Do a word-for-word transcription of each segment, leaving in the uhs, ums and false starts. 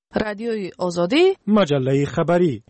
رادیوی آزادی، مجله خبری.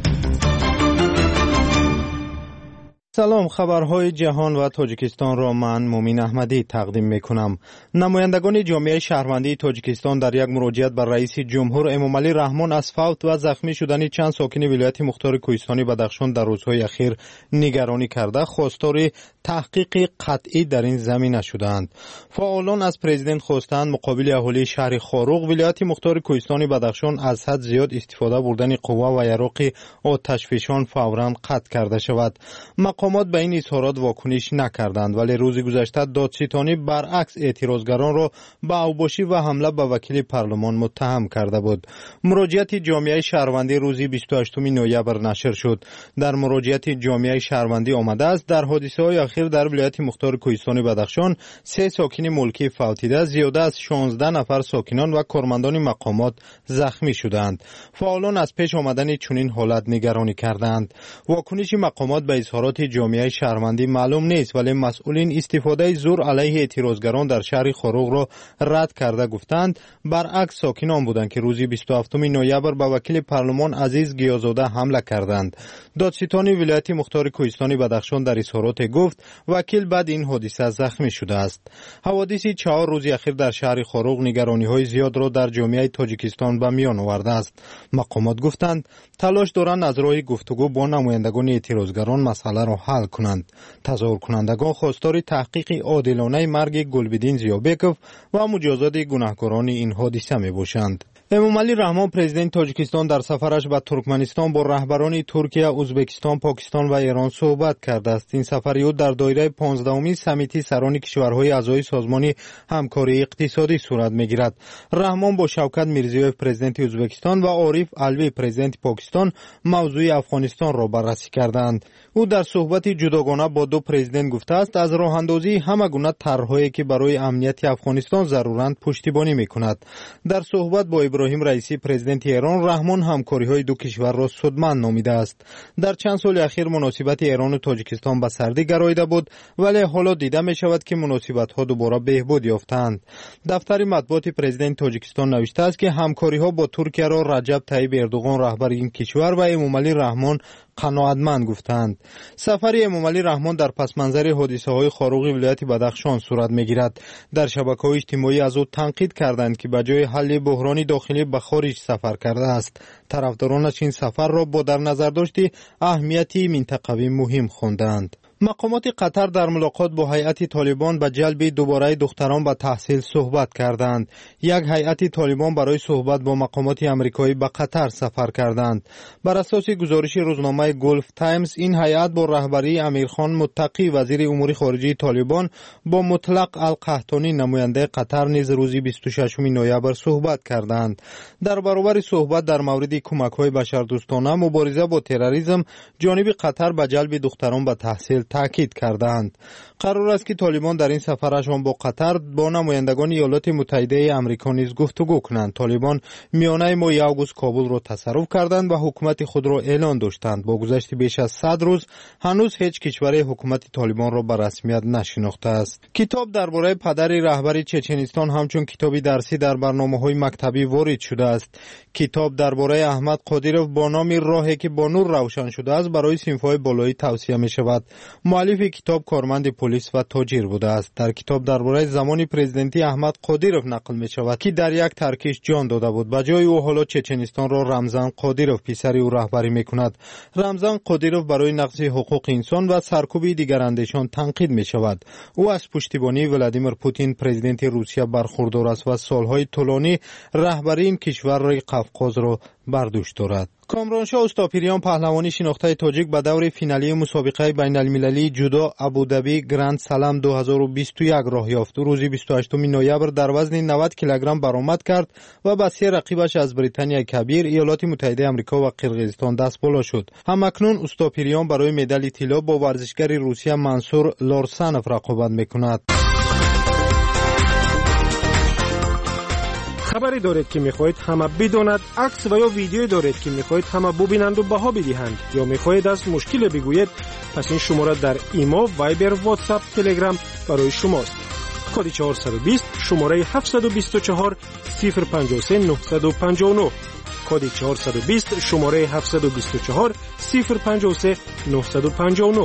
سلام، خبرهای جهان و تاجیکستان را من مومین احمدی تقدیم میکنم. نمایندگان جامعه شهروندی تاجیکستان در یک مراجعت بر رئیس جمهور امامعلی رحمان از فوت و زخمی شدن چند ساکن ولایت مختار کوهستانی بدخشان در روزهای اخیر نگرانی کرده خواستار تحقیق قطعی در این زمینه شدند. فعالان از پرزیدنت خواستند مقابل اهالی شهر خاروق ولایت مختار کوهستانی بدخشان از حد زیاد استفاده بردن قوا و یراق آتشفشان فوراً قطع کرده شود. مقامات به این اظهارات واکنش نکردند، ولی روز گذشته دادستانی برعکس اعتراضگران را به اوباشی و حمله به وکیل پارلمان متهم کرده بود. مراجعت جامعه شهروندی روز بیست و هشتم نوامبر نشر شد. در مراجعت جامعه شهروندی آمده است در حادثه‌های اخیر در ولایت مختار کوهستانی بدخشان سه ساکن ملکی فوتیده، زیاده از شانزده نفر ساکنان و کارمندان مقامات زخمی شدند. فعالان از پیش آمدن چنین حالت نگرانی کردند. واکنش مقامات به اظهارات جامعه شهروندی معلوم نیست، ولی مسئولین استفاده زور علیه اعتراضگران در شهر خاروق را رد کرده گفتند برعکس ساکنان بودند که روز بیست و هفتم نوامبر به وکیل پارلمان عزیز گیازاده حمله کردند. دادستانی ولایت مختار کوهستانی بدخشان در اظهارات گفت وکیل بعد این حادثه زخمی شده است. حوادث چهار روز اخیر در شهر خاروق نگرانی‌های زیاد را در جامعه تاجیکستان به میان آورده است. مقامات گفتند تلاش دارند از راه گفتگو با نمایندگان اعتراضگران مسئله را حل کنند. تظاهر کنندگان خواستار تحقیق عادلانه مرگ گلبدین زیابکوف و مجازات گناهکاران این حادثه می باشند. امامعلی رحمان پرزیدنت تاجیکستان در سفرش به ترکمنستان با رهبران ترکیه، ازبکستان، پاکستان و ایران صحبت کرده است. این سفر او در دایره پانزدهمین سمیتی سران کشورهای اعضای سازمان همکاری اقتصادی صورت می‌گیرد. رحمان با شوکت میرزیویف پرزیدنت ازبکستان و عارف علوی پرزیدنت پاکستان موضوع افغانستان را بررسی کردند. او در صحبت جداگانه با دو پرزیدنت گفته است از راه اندازی همه گونه طرح‌هایی که برای امنیت افغانستان ضرورند پشتیبانی می‌کند. در صحبت با ابراهیم رئیسی پرزیدنت ایران، رحمان همکاری‌های دو کشور را سودمند نامیده است. در چند سال اخیر مناسبت ایران و تاجیکستان به سردی گراییده بود، ولی حالا دیده می‌شود که مناسبت‌ها دوباره بهبود یافتند. دفتر مطبوعات پرزیدنت تاجیکستان نوشته است که همکاری‌ها با ترکیه را رجب طیب اردوغان رهبر این کشور و امامعلی رحمان قناعتمند گفتند. سفر امامعلی رحمان در پس منظر حادثه‌های خاروق ولایت بدخشان صورت می‌گیرد. در شبکه‌های اجتماعی از او تنقید کردند که به جای حل بحران داخلی به خارج سفر کرده است. طرفدارانش این سفر را با در نظر داشت اهمیتی منطقوی مهم خواندند. مقامات قطر در ملاقات با هیئت طالبان به جلب دوباره دختران به تحصیل صحبت کردند. یک هیئت طالبان برای صحبت با مقامات آمریکایی به قطر سفر کردند. بر اساس گزارش روزنامه گلف تایمز، این هیئت با رهبری امیرخان متقی وزیر امور خارجه طالبان با مطلق القحطانی نماینده قطر نیز روز بیست و ششم نوامبر صحبت کردند. در برابر صحبت در مورد کمک‌های بشردوستانه مبارزه با تروریسم، جانب قطر به جلب دختران به تحصیل تاکید کردند. قرار است که طالبان در این سفرشان با قطر با نمایندگان ایالات متحده آمریکا نیز گفتگو کنند. طالبان میانه ماه آگوست کابل را تصرف کردند و حکومت خود را اعلان داشتند. با گذشت بیش از صد روز هنوز هیچ کشور حکومت طالبان را به رسمیت نشناخته است. کتاب درباره پدر رهبر چچنستان همچون کتابی درسی در برنامه‌های مکتبی وارد شده است. کتاب درباره احمد قادیروف با نام راهی که با نور روشن شده است برای صنف‌های بالایی توصیه می‌شود. مؤلف کتاب کارمند پلیس و تاجر بوده است. در کتاب درباره زمان پرزیدنتی احمد قادیروف نقل می شود که در یک ترکش جان داده بود. به جای او حالا چچنستان را رمزان قادیروف پسر او رهبری می کند. رمزان قادیروف برای نقض حقوق انسان و سرکوب دیگر اندیشان تنقید می شود. او از پشتیبانی ولادیمیر پوتین پرزیدنت روسیه برخوردار است و سالهای طولانی رهبری این کشور قفقاز را بر دوش دارد. کامرانشاه استاپیریان پهلوانی شناخته تاجیک به دور فینالی مسابقه بین المللی جودو ابودبی گرند سلام دو هزار و بیست و یک راه یافت. روز بیست و هشتم نوامبر در وزن نود کیلوگرم برآمد کرد و به سه رقیبش از بریتانیا کبیر، ایالات متحده آمریکا و قرقیزستان دست بالا شد. همکنون استاپیریان برای مدال طلا با ورزشگر روسیه منصور لارسانوف رقابت میکند. خبری دارید که میخواهید همه بداند، عکس و یا ویدیویی دارید که میخواهید همه ببینند و بها بدهند، یا میخواهید از مشکل بگویید، پس این شماره در ایما، وایبر، واتساپ، تلگرام برای شماست. کد چهارصد و بیست، شماره هفتصد و بیست و چهار، صفر پنجاه و سه، نهصد و پنجاه و نه. کد چهارصد و بیست شماره هفتصد و بیست و چهار صفر پنجاه و سه نهصد و پنجاه و نه.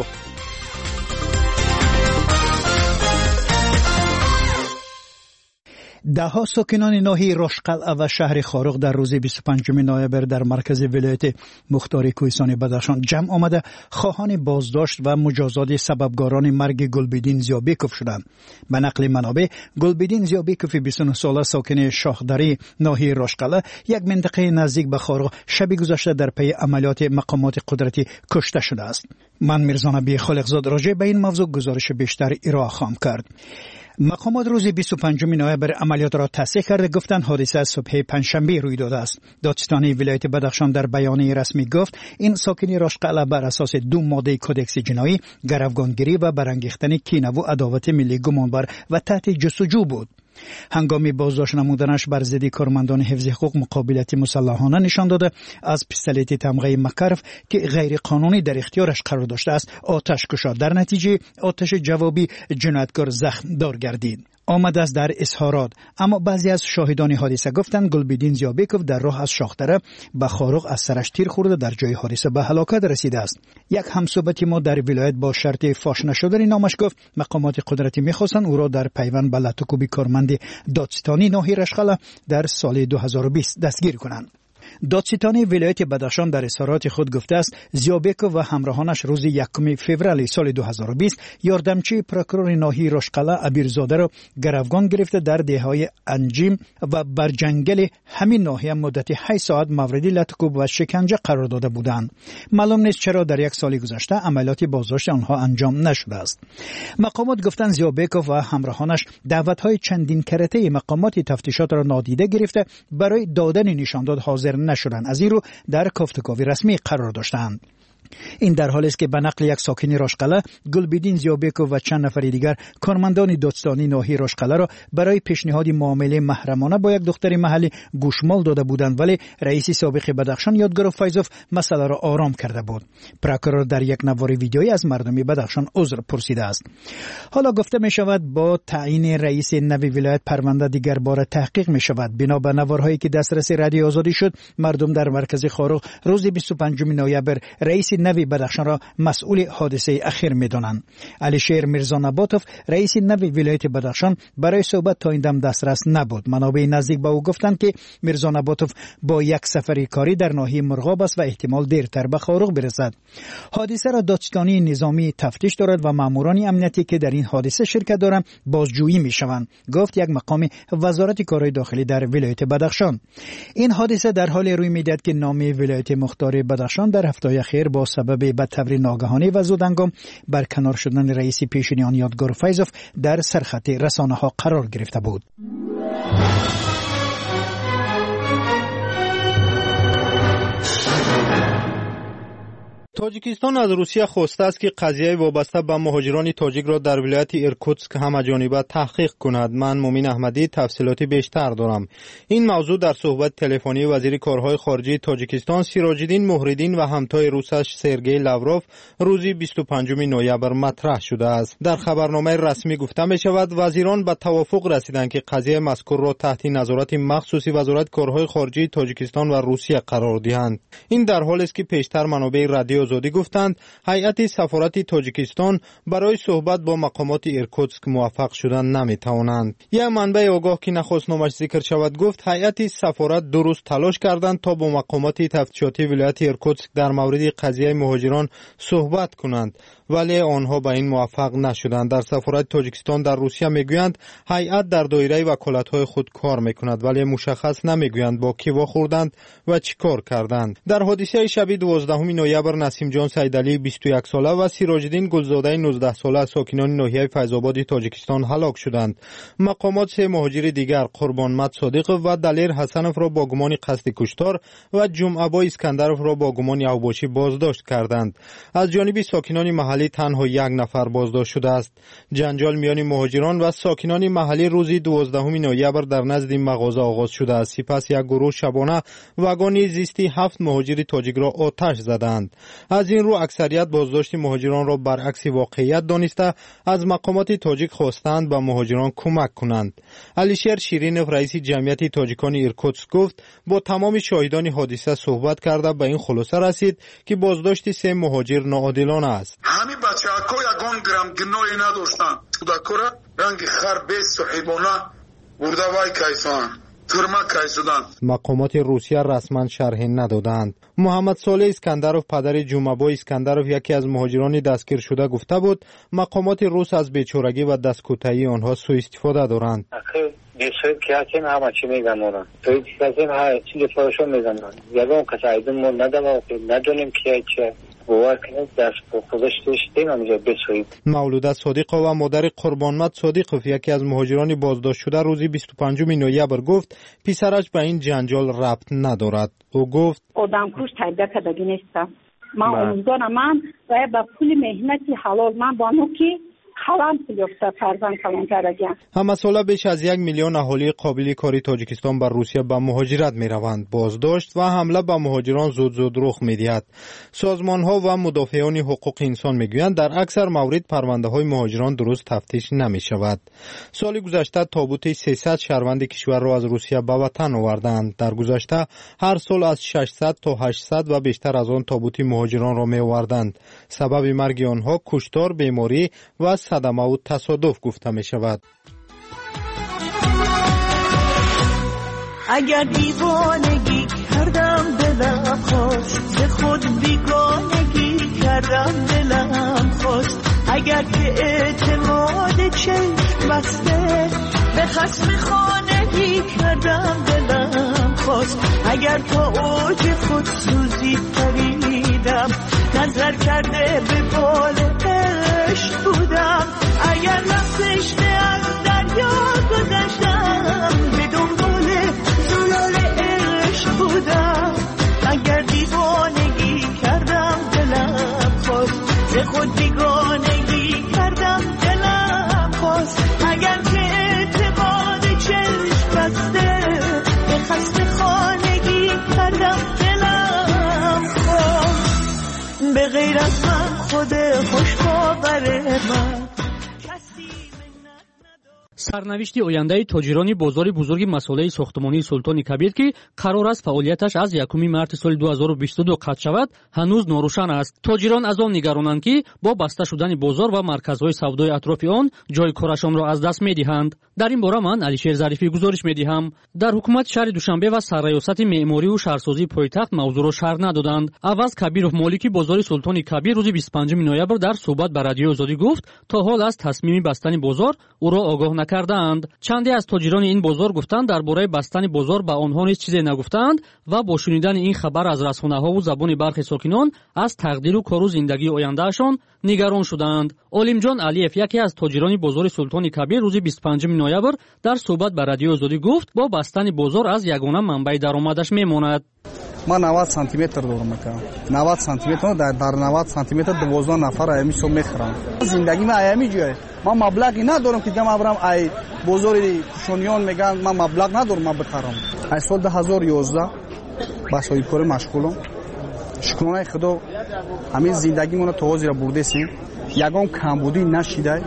دهها ساکنان ناحیه راشقلعه و شهر خارق در روز بیست و پنجم نوامبر در مرکز ولایت مختار کوهستان بدخشان جمع آمده خواهان بازداشت و مجازات سببگاران مرگ گلبدین زیابیکوف شدند. به نقل منابع، گلبدین زیابیکوف بیست و نه ساله ساکن شاخدری ناحیه راشقلعه یک منطقه نزدیک به خارق شب گذشته در پی عملیات مقامات قدرتی کشته شده است. من میرزا نبی خالقزاد راجع به این موضوع گزارش بیشتر ارائه خواهم کرد. مقامات روز بیست و پنجم نوامبر عملیات را تصحیح کرده گفتند حادثه صبح پنجشنبه روی داده است. دادستانی ولایت بدخشان در بیانیه رسمی گفت این ساکنی راشقلعه بر اساس دو ماده کدکس جنایی گروگانگیری و برانگیختن کینه و عداوت ملی گمانبر و تحت جستجو بود. هنگامی بازداشت نمودنش بر ضد کارمندان حفظ حقوق مقابلت مسلحانه نشان داده از پیستولت تمغه مکرف که غیر قانونی در اختیارش قرار داشته است آتش کشید. در نتیجه آتش جوابی جنایتکار زخم دار گردید. آمد است در اظهارات، اما بعضی از شاهدان حادثه گفتند گلبدین زیابیکوف در راه از شاخدره به خارق از سرش تیر خورده در جای حادثه به هلاکت رسیده است. یک همصحبت ما در ولایت با شرط فاش نشدن نامش گفت مقامات قدرتی می‌خواستند او را در پیوند به لطوکوبی کارمند دادستانی ناحیه راشقلعه در سال دو هزار و بیست دستگیر کنند. دادستانی ولایت بدخشان در اظهارات خود گفته است زیابیکوف و همراهانش روز یکم فوریه سال دو هزار و بیست یاردمچی پروکورور ناحیه راشقلعه ابیرزاده را گروگان گرفته در دههای انجیم و برجنگل همین ناحیه مدت هشت ساعت مورد لطکوب و شکنجه قرار داده بودند. معلوم نیست چرا در یک سال گذشته عملیات بازداشت آنها انجام نشده است. مقامات گفتند زیابیکوف و همراهانش دعوت‌های چندین کرته مقامات تفتیشات را نادیده گرفته برای دادن نشانداد حاضر نشدند، از این رو در کافتکاوی رسمی قرار داشتند. این در حالی است که به نقل یک ساکن راشقلعه گلبدین زیابیکوف و چند نفر دیگر کارمندان دادستانی ناحیه راشقلعه را برای پیشنهاد معامله محرمانه با یک دختر محلی گوشمال داده بودند، ولی رئیس سابق بدخشان یادگار فیضوف مسئله را آرام کرده بود. پروکورور در یک نوار ویدیویی از مردم بدخشان عذر پرسیده است. حالا گفته می شود با تعیین رئیس نوی ولایت پرونده دیگر بار تحقیق می شود. بنا به نوارهایی که دسترس رادیو آزادی شد، مردم در مرکز خارق روز بیست و پنجم نوامبر رئیس نوی بدخشان را مسئول حادثه اخیر می‌دانند. علیشیر میرزا نباتوف رئیس نوی ولایت بدخشان برای صحبت تا این دم دسترس نبود. منابع نزدیک به او گفتند که میرزا نباتوف با یک سفر کاری در ناحیه مرغاب است و احتمال دیرتر به خارق برسد. حادثه را دادستانی نظامی تفتیش دارد و ماموران امنیتی که در این حادثه شرکت دارند بازجویی می‌شوند، گفت یک مقام وزارت کارهای داخلی در ولایت بدخشان. این حادثه در حال روی می‌دهد که نام ولایت مختار بدخشان در هفته اخیر با سبب بدتوری ناگهانی و زودهنگام برکنار شدن رئیس پیشینی آن یادگار فیضوف در سرخط رسانه‌ها قرار گرفته بود. تاجیکستان از روسیه خواسته است که قضیه وابسته به مهاجران تاجیک را در ولایت ایرکوتسک همه‌جانبه تحقیق کند. من مومین احمدی تفصیلات بیشتر دارم. این موضوع در صحبت تلفنی وزیر کارهای خارجه تاجیکستان سیراج‌الدین مهردین و همتای روسش سرگئی لاوروف روز بیست و پنجم نوامبر مطرح شده است. در خبرنامه رسمی گفته می شود وزیران به توافق رسیدند که قضیه مذکور را تحت نظارت مخصوصی وزارت کارهای خارجه تاجیکستان و روسیه قرار دهند. این در حالی است که پیشتر منابع رادیو آزادی گفتند هیئت سفارت تاجیکستان برای صحبت با مقامات ایرکوتسک موفق شدن نمیتوانند. یک منبع آگاه که نخواست نامش ذکر شود گفت هیئت سفارت دو روز تلاش کردند تا با مقامات تفتیشاتی ولایت ایرکوتسک در مورد قضیه مهاجران صحبت کنند، ولی آنها به این موفق نشدند. در سفارت تاجیکستان در روسیه میگویند هیئت در دایره وکالت‌های خود کار میکند، ولی مشخص نمیگویند با کی واخوردند و چیکار کردند. در حادثه شب دوازدهم نوامبر نسیم جان سیدعلی بیست و یک ساله و سیراج‌الدین گلزاده نوزده ساله ساکنان ناحیه فیض‌آباد تاجیکستان هلاک شدند. مقامات سه مهاجر دیگر قربانمت صادق و دلیر حسنوف را با گمان قصد کشتار و جمعه‌با اسکندروف را با گمان اوباشی بازداشت کردند. از جانب ساکنان محلی تنها یک نفر بازداشت شده است. جنجال میان مهاجران و ساکنان محلی روز دوازدهم نوامبر در نزد مغازه آغاز شده است. سپس یک گروه شبانه واگن زیستی هفت مهاجر تاجیک را آتش زدند. از این رو اکثریت بازداشت مهاجران را برعکس واقعیت دانسته از مقامات تاجیک خواستند به مهاجران کمک کنند. علیشیر شیرینوف رئیس جمعیت تاجیکان ایرکوتسک گفت با تمام شاهدان حادثه صحبت کرده به این خلاصه رسید که بازداشت سه مهاجر ناعادلانه است. همین بچه‌ها یگان گرم گناهی نداشتند. خودکورا رنگ خر بیست صاحبانه برده وای کایسان ترما کایسودند. مقامات روسیه رسما شرح ندادند. محمد صالح اسکندروف پدر جمعه‌بای اسکندروف یکی از مهاجران دستگیر شده گفته بود مقامات روس از بیچارگی و دستکوتایی آنها سوء استفاده دارند. دیسوید که هستیم همه چی میگن مورن توی هستیم ها چیزی فرشون میزنن یکم کسی ایدون مون ندارم ندونیم که چه باور کنید دست خودش داشتیم همینجا بسوید. مولوده صادقه و مادر قربانمت صادقوف یکی از مهاجران بازداشت شده روزی بیست و پنجم نوامبر گفت پسرش به این جنجال ربط ندارد. او گفت آدم کش تربیت کردگی نیستم. من امیدوارم من باید با پول مهنتی حلال من با نو که حرام یافته فرزند کلان کردگی. همه ساله بیش از یک میلیون اهالی قابل کاری تاجیکستان بر روسیه به مهاجرت می روند. بازداشت و حمله به مهاجران زود زود رخ می دهد. سازمان ها و مدافعان حقوق انسان می گویند در اکثر موارد پرونده های مهاجران درست تفتیش نمی شود. سال گذشته تابوت سیصد شهروند کشور را از روسیه به وطن آوردند. در گذشته هر سال از ششصد تا هشتصد و بیشتر از آن تابوت مهاجران را می آوردند. سبب مرگ آنها کشتار، بیماری و صدمه و تصادف گفته می شود. اگر دیوانگی کردم دلم خواست به خود بیگانگی کردم دلم خواست اگر که اعتماد چشم بسته به خصم خانگی کردم دلم خواست اگر تا اوج خود سوزی پریدم نظر کرده به بال عشق بودم اگر نفسشته از دریا گذشتم به دنبال زلال عشق بودم اگر دیوانگی کردم دلم خواست ز خود بیگانگی کردم دلم خواست اگر که اعتماد چشم بسته به خسته خانگی کردم دلم خواست به غیر از من خود خوش باور من. سرنوشت آینده تاجران بازار بزرگ مسئله ساختمانی سلطان کبیر که قرار است فعالیتش از یکم مارس سال دو هزار و بیست و دو قطع شود هنوز ناروشن است. تاجران از آن نگرانند که با بسته شدن بازار و مرکزهای سودای اطراف آن جای کارشان را از دست می‌دهند. در این باره من علیشیر ظریفی گزارش می‌دهم. در حکومت شهر دوشنبه و سرریاست معماری و شهرسازی پایتخت موضوع را شرح ندادند. عوض کبیرов مالکی بازار سلطان کبیر روز بیست و پنجم نوامبر در صحبت با رادیو آزادی گفت تا حال از تصمیم بستن بازار او را آگاه نکردند. چندی از تاجران این بازار گفتند درباره بستن بازار به آنها نیز چیزی نگفتند و با شنیدن این خبر از رسانه‌ها و زبان برخی ساکنان از تقدیر و کار و زندگی آیندهشان نگران شدند. علیمجان علیف یکی از تاجران بازار سلطان کبیر روز بیست و پنجم نوامبر در صحبت با رادیو آزادی گفت با بستن بازار از یگانه منبع درآمدش میماند. من نود سانتی متر دور میکنم. نود سانتی متر در در نود سانتی متر دوازده نفر ایمی سو میخرم. زندگی من ایمی جوه. من مبلغی ندارم که جمع برم ای بازار کشونیان میگن من مبلغ ندارم من بخرم. ای سال دو هزار و یازده با صاحبکاری مشغولم. شکرانه خدا همین زندگی من تو حاضر برده سیم. یگان کمبودی نشیده.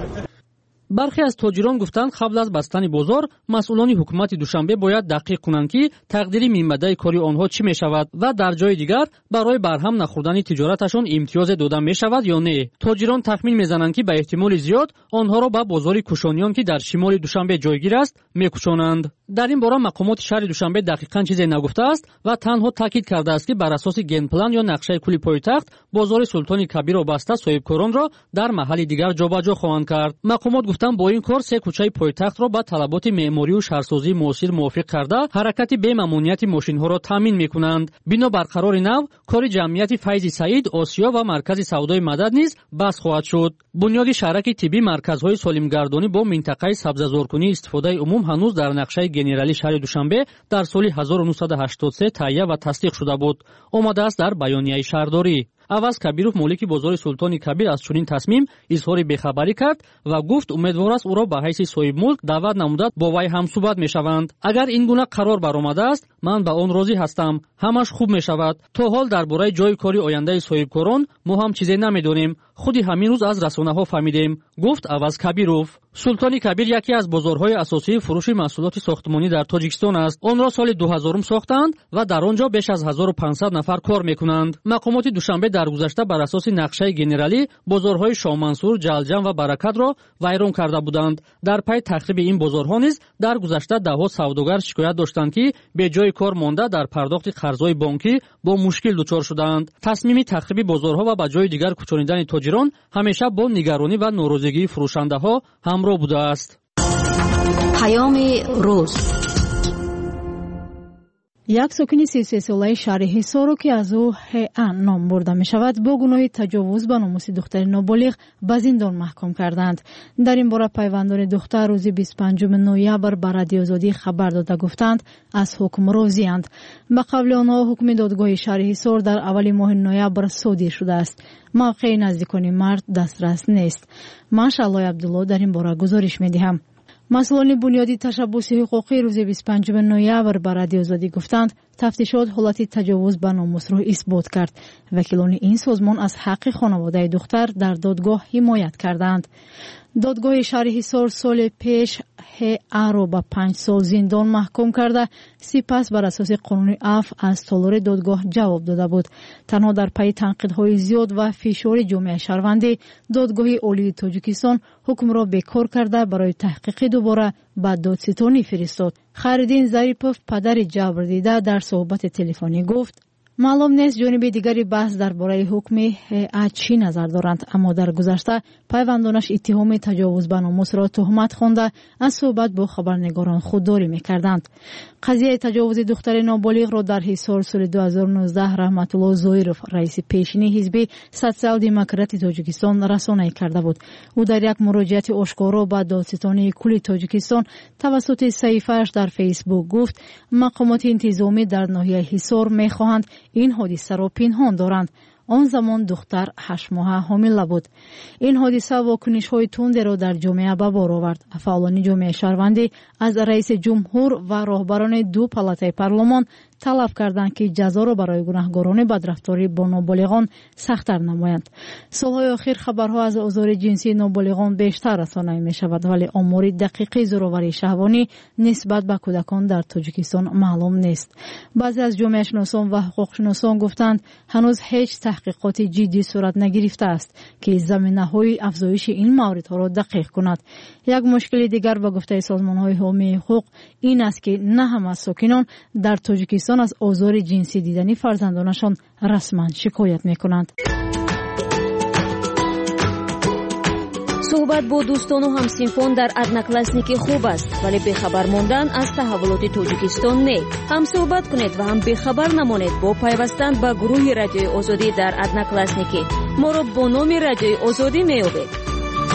برخی از تاجران گفتند قبل از بستن بازار مسئولان حکومت دوشنبه باید دقیق کنند که تقدیر منبع کاری آنها چی می شود و در جای دیگر برای برهم نخوردن تجارتشان امتیاز داده می شود یا نه. تاجران تخمین میزنند که به احتمال زیاد آنها را به بازار کوشانیان که در شمال دوشنبه جایگیر است میکشانند. در این باره مقامات شهر دوشنبه دقیقاً چیزی نگفته است و تنها تاکید کرده است که بر اساس گن پلان یا نقشه کلی پایتخت بازار سلطان کبیر و بسته صاحبکاران را در محل دیگر جابجا خواهند کرد. مقامات گفتند با این کار سه کوچه پایتخت را با طلبات معماری و شهرسازی معاصر موافق کرده حرکت بی ممنوعیت ماشین‌ها را تامین می‌کنند. بنا بر قرار نو کار جمعیت فیض سعید آسیا و مرکز سودای مدد نیز بس خواهد شد. بنیاد شرک طبی مرکزهای سالمگردانی با منطقه سبززارکنی استفاده عموم هنوز در نقشه گنرالی شهر دوشنبه در سال هزار و نهصد و هشتاد و سه تهیه و تصدیق شده بود. آمده است در بیانیه شهرداری. аваз кабиров молики бозори султони кабир аз чунин тасмим изҳори бехабарӣ кард ва гуфт умедвор аст ӯро ба ҳайси соҳибмулк даъват намуда бо вай ҳамсӯҳбат мешаванд. агар ин гуна қарор баромадааст ман ба он розӣ ҳастам, ҳамаш хуб мешавад. то ҳол дар бораи ҷои кори ояндаи соҳибкорон мо ҳам чизе намедонем, худи ҳамин рӯз аз расонаҳо фаҳмидем, гуфт аваз кабиров. султони кабир яке аз бозорҳои асосии фурӯши маҳсулоти сохтмонӣ дар тоҷикистон аст. онро соли дуҳазорум сохтанд ва дар он ҷо беш аз ҳазору панҷсад нафар кор мекунанд. мақомоти душанбе дар гузашта бар асоси нақшаи генералӣ бозорҳои шоҳмансур, ҷалҷам ва баракатро вайрон карда буданд. дар пай тахриби ин бозорҳо низ дар гузашта даҳҳо савдогар шикоят доштанд ки беҷои кор монда дар пардохти қарзҳои бонкӣ бо мушкил дучор шуданд. тасмими тахриби бозорҳо ва ба ҷои дигар кӯчонидани тоҷирон ҳамеша бо нигаронӣ ва норозигии фурӯшандаҳо ҳамроҳ будааст. паёми рӯз. як сокини си се солаи шаҳри ҳисоро ки аз ӯ ҳеа ном бурда мешавад бо гуноҳи таҷовуз ба номуси духтари ноболиғ ба зиндон маҳкум карданд. дар ин бора пайвандони духтар рӯзи бисту панҷуми ноябр ба Радиои Озодӣ хабар дода гуфтанд аз ҳукм розианд. ба қавли онҳо ҳукми додгоҳи шаҳри ҳисор дар аввали моҳи ноябр содир шудааст. мавқеи наздикони мард дастрас нест. ман Шаллои Абдулло дар ин бора гузориш медиҳам. масъулони бунёди ташаббуси ҳуқуқӣ рӯзи бисту панҷуми ноябр ба Радиои Озодӣ гуфтанд тафтишот ҳолати таҷовуз ба номусро исбот кард. вакилони ин созмон аз ҳаққи хонаводаи духтар дар додгоҳ ҳимоят карданд. додгоҳи шаҳри ҳисор соли пеш ҳеаро ба панҷ сол зиндон маҳкум карда сипас бар асоси қонуни аф аз толори додгоҳ ҷавоб дода буд. танҳо дар пайи танқидҳои зиёд ва фишори ҷомеаи шаҳрвандӣ додгоҳи олии Тоҷикистон ҳукмро бекор карда барои таҳқиқи дубора ба додситонӣ фиристод. Хайриддин Зарипов, падари ҷабрдида, дар суҳбати телефонӣ гуфт: маълум нест ҷониби дигари баҳс дар бораи ҳукми ҳеа чӣ назар доранд, аммо дар гузашта пайвандонаш иттиҳоми таҷовуз ба номусро тӯҳмат хонда аз суҳбат бо хабарнигорон худдорӣ мекарданд. қазияи таҷовузи духтари ноболиғро дар ҳисор соли ду ҳазору нуздаҳ Раҳматулло Зоиров, раиси пешини ҳизби Социал-демократи Тоҷикистон, расонае карда буд. ӯ дар як муроҷиати ошкоро ба додситонии кулли Тоҷикистон тавассути саҳифааш дар Фейсбук гуфт: мақомоти интизомӣ дар ноҳияи ҳисор мехоҳанд ин ҳодисаро пинҳон доранд. он замон духтар ҳашт моҳа ҳомила буд. ин ҳодиса вокунишҳои тундеро дар ҷомеа ба бор овард. фаъолони ҷомеаи шаҳрвандӣ аз раиси ҷумҳур ва роҳбарони ду палатаи парлумон талаб карданд ки ҷазоро барои гунаҳгорони бадрафторӣ бо ноболиғон сахттар намоянд. солҳои охир хабарҳо аз озори ҷинсии ноболиғон бештар расонае мешавад, вале омори дақиқи зӯроварии шаҳвонӣ нисбат ба кӯдакон дар Тоҷикистон маълум нест. баъзе аз ҷомеашиносон ва ҳуқуқшиносон гуфтанд ҳанӯз ҳеҷ таҳқиқоти ҷиддӣ сурат нагирифтааст ки заминаҳои афзоиши ин мавридҳоро дақиқ кунад. як мушкили дигар ба гуфтаи созмонҳои ҳомии ҳуқуқ ин аст ки на ҳама сокинон дар Тоҷикистон از آزار جنسی دیدنی فرزندانشان رسما شکایت میکنند. صحبت با دوستان و همسنفان در ادناکلاسنیکی خوب است، ولی بخبر ماندن از تحولات تاجیکستان نه. هم صحبت کنید و هم بخبر نمانید با پیوستن به گروه رادیوی آزادی در ادناکلاسنیکی. ما را با نام رادیوی آزادی میابید.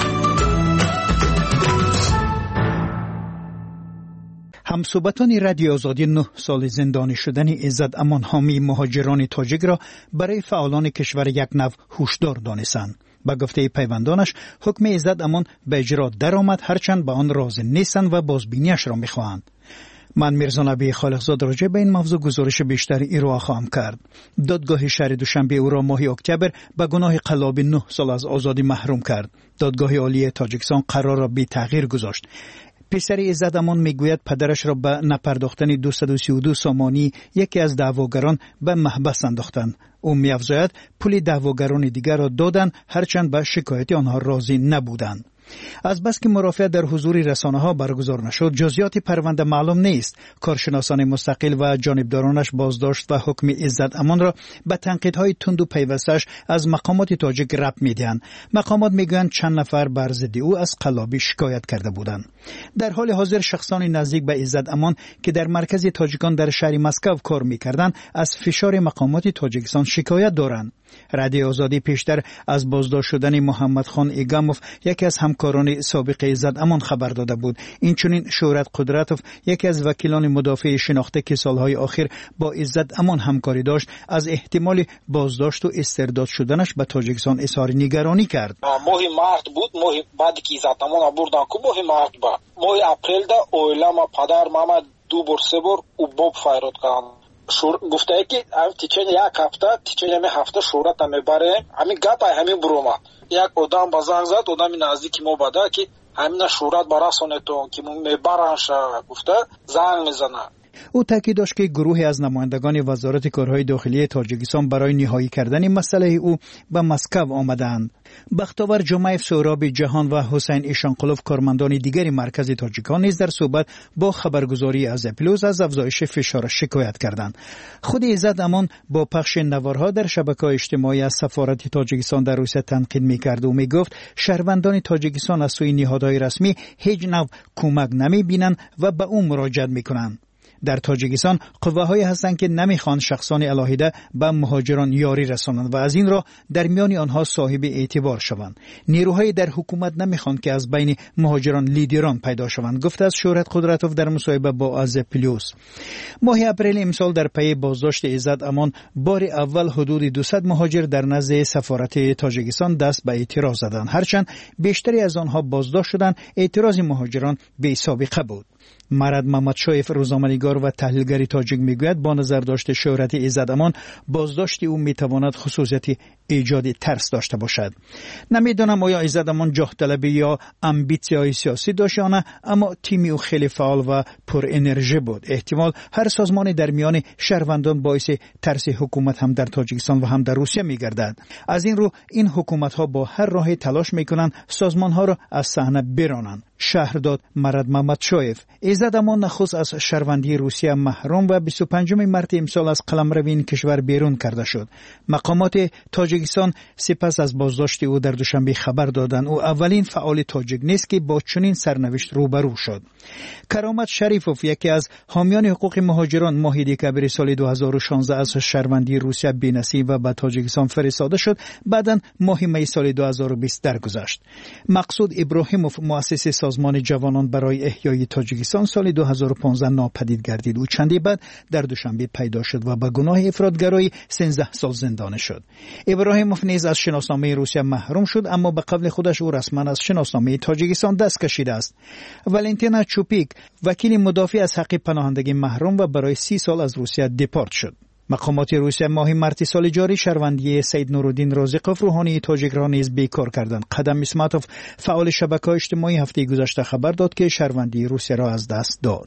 همصحبتان رادیو آزادی نه سال زندانی شدن عزت امان حامی مهاجران تاجیک را برای فعالان کشور یک نو هشدار دانستند. با گفته پیوندانش حکم عزت امان به اجرا درآمد، هرچند به آن راضی نیستند و بازبینیش را میخواهند. من میرزا نبی خالقزاد راجع به این موضوع گزارش بیشتری ارائه خواهم کرد. دادگاه شهر دوشنبه او را ماه اکتبر به گناه قلاب نه سال از آزادی محروم کرد. دادگاه عالی تاجیکستان قرار را بی تغییر گذاشت. پسر عزت امان میگوید پدرش را به نپرداختن دویست و سی و دو سامانی یکی از دعواگران به محبس انداختند. او می‌افزاید پول دعواگران دیگر را دادند، هرچند به شکایت آنها راضی نبودند. از بس که مرافعه در حضور رسانه‌ها برگزار نشد، جزئیات پرونده معلوم نیست. کارشناسان مستقل و جانبدارانش بازداشت و حکم عزت امان را به تنقیدهای تند و پیوستش از مقامات تاجیک ربط می‌دهند. مقامات میگویند چند نفر بر ضد او از قلابی شکایت کرده بودند. در حال حاضر شخصان نزدیک به عزت امان که در مرکز تاجیکان در شهر مسکو کار می‌کردند، از فشار مقامات تاجیکستان شکایت دارند. رادیو آزادی پیشتر از بازداشت شدن محمد خان ایگاموف، یکی از هم همکاران سابق عزت امان خبر داده بود. اینچنین شهرت قدرتوف، یکی از وکیلان مدافع شناخته که سالهای آخر با عزت امان همکاری داشت، از احتمال بازداشت و استرداد شدنش به تاجیکستان اظهار نگرانی کرد. ماه مارت بود، ماه بعد که عزت امان بردن کو ماه مارت با ماه اپریل دا اویلما پدر ماما دو بار سه بار او باب فایرات کردن. شور گفته ای که هم تیچن یک هفته تیچن همه هفته شورت هم میبره همین گپ همین بروما یک آدم بازنگ زد آدمی نزدیک ما بده که همین شورت براسونه تو که میبرنش گفته زنگ میزنه. او تاکید داشت که گروهی از نمایندگان وزارت کارهای داخلی تاجیکستان برای نهایی کردن مسئله او به مسکو آمدند. بختاور جمعیف سهراب جهان و حسین ایشانقلوف کارمندان دیگری مرکز تاجیکان نیز در صحبت با خبرگزاری از پلوس از افزایش فشار شکایت کردند. خود عزت امان با پخش نوارها در شبکه‌های اجتماعی از سفارت تاجیکستان در روسیه تنقید می‌کرد و می‌گفت شهروندان تاجیکستان از سوی نهادهای رسمی هیچ نوع کمک نمی‌بینند و به او مراجعه می‌کنند. در تاجیکستان قوه‌هایی هستند که نمیخوان شخصان علاهیده به مهاجران یاری رسانند و از این راه در میان آنها صاحب اعتبار شوند. نیروهای در حکومت نمیخوان که از بین مهاجران لیدران پیدا شوند، گفته از شهرت قدرتوف در مصاحبه با از پلیوس. ماه اپریل امسال در پی بازداشت عزت امان بار اول حدود دویست مهاجر در نزد سفارت تاجیکستان دست به اعتراض زدند، هرچند بیشتری از آنها بازداشت شدند. اعتراض مهاجران بی سابقه بود. مرد محمد شایف روزنامه‌نگار و تحلیلگر تاجیک میگوید با نظر داشته شهرت عزت امان بازداشت او میتواند خصوصیت ایجاد ترس داشته باشد. نمیدانم آیا عزت امان جاه طلبی یا امبیسی‌های سیاسی داشت یا نه، اما تیمی او خیلی فعال و پر انرژی بود. احتمال هر سازمان در میان شهروندان باعث ترس حکومت هم در تاجیکستان و هم در روسیه میگردد. از این رو این حکومت ها با هر راهی تلاش میکنند سازمان ها را از صحنه برانند. شهرداد مرد محمد شایف. عزت امان نخست از شهروندی روسیه محروم و بیست و پنجم مارس امسال از قلمرو این کشور بیرون کرده شد. مقامات تاجیکستان سپس از بازداشت او در دوشنبه خبر دادند او اولین فعال تاجیک نیست که با چنین سرنوشت روبرو شد. کرامت شریفوف، یکی از حامیان حقوق مهاجران، ماه دکامبر سال دو هزار و شانزده از شهروندی روسیه بی‌نصیب و به تاجیکستان فرستاده شد، بعداً ماه می سال دو هزار و بیست درگذشت. مقصود ابراهیموف، مؤسس سازمان جوانان برای احیای تاجیکستان، سال دو هزار و پانزده ناپدید گردید. او چندی بعد در دوشنبه پیدا شد و به گناه افراطگرایی سیزده سال زندانی شد. ابراهیموف نیز از شناسنامه روسیه محروم شد، اما به قول خودش او رسما از شناسنامه تاجیکستان دست کشیده است. والنتینا چوپیک، وکیل مدافع از حق پناهندگی محروم و برای سی سال از روسیه دپارت شد. مقامات روسیه ماه مارس سال جاری شهروندی سید نورالدین رازقوف، روحانی تاجیک را نیز بیکار کردند. قدم اسمتوف، فعال شبکه‌های اجتماعی، هفته گذشته خبر داد که شهروندی روسیه را از دست داد.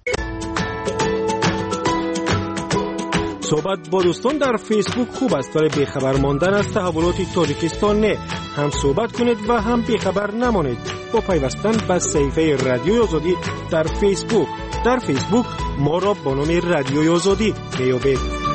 صحبت با دوستان در فیسبوک خوب است، ولی بیخبر ماندن از تحولات تاجیکستان نه. هم صحبت کنید و هم بیخبر نمانید با پیوستن به صفحه رادیوی آزادی در فیسبوک. در فیسبوک ما را با نام رادیوی آزادی میابید.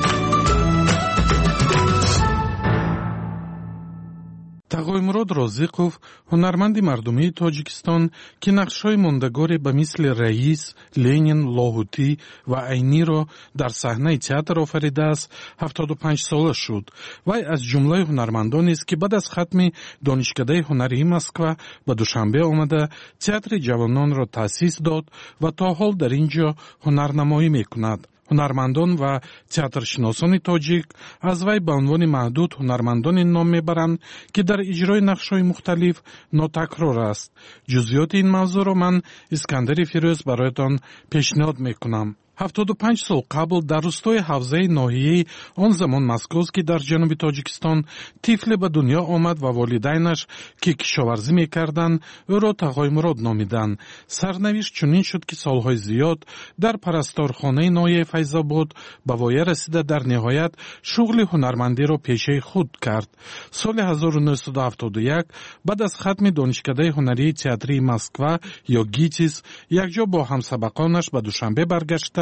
تقویمراد رازقوف، هنرمند مردمی تاجیکستان که نقش‌های ماندگاری به مثل رئیس، لنین، لاهوتی و عینی را در صحنه تئاتر آفریده است، هفتاد و پنج ساله شد. وی از جمله هنرمندانی است که بعد از ختم دانشکده هنری مسکو به دوشنبه آمده تئاتر جوانان را تأسیس داد و تا حال در اینجا هنرنمایی می‌کند. هنرمندان و تئاترشناسان تاجیک از وی به عنوان محدود هنرمندان نام میبرند که در اجرای نقش‌های مختلف ناتکرار است. جزئیات این موضوع را من اسکندر فیروز برایتان پیشنهاد میکنم. هفتاد و پنج سال قبل در روستای حوزه ناحیه آن زمان مسکو که در جنوب تاجیکستان طفل به دنیا آمد و والدینش که کشاورزی میکردند او را تقویمراد نامیدند. سرنوشت چنین شد که سالهای زیاد در پرستارخانه ناحیه فیض‌آباد به وای رسیده در نهایت شغل هنرمندی را پیشه خود کرد. سال هزار و نهصد و هفتاد و یک بعد از ختم دانشکده هنری تئاتری مسکو یا گیتیس، یکجا با همسبقانش به دوشنبه برگشته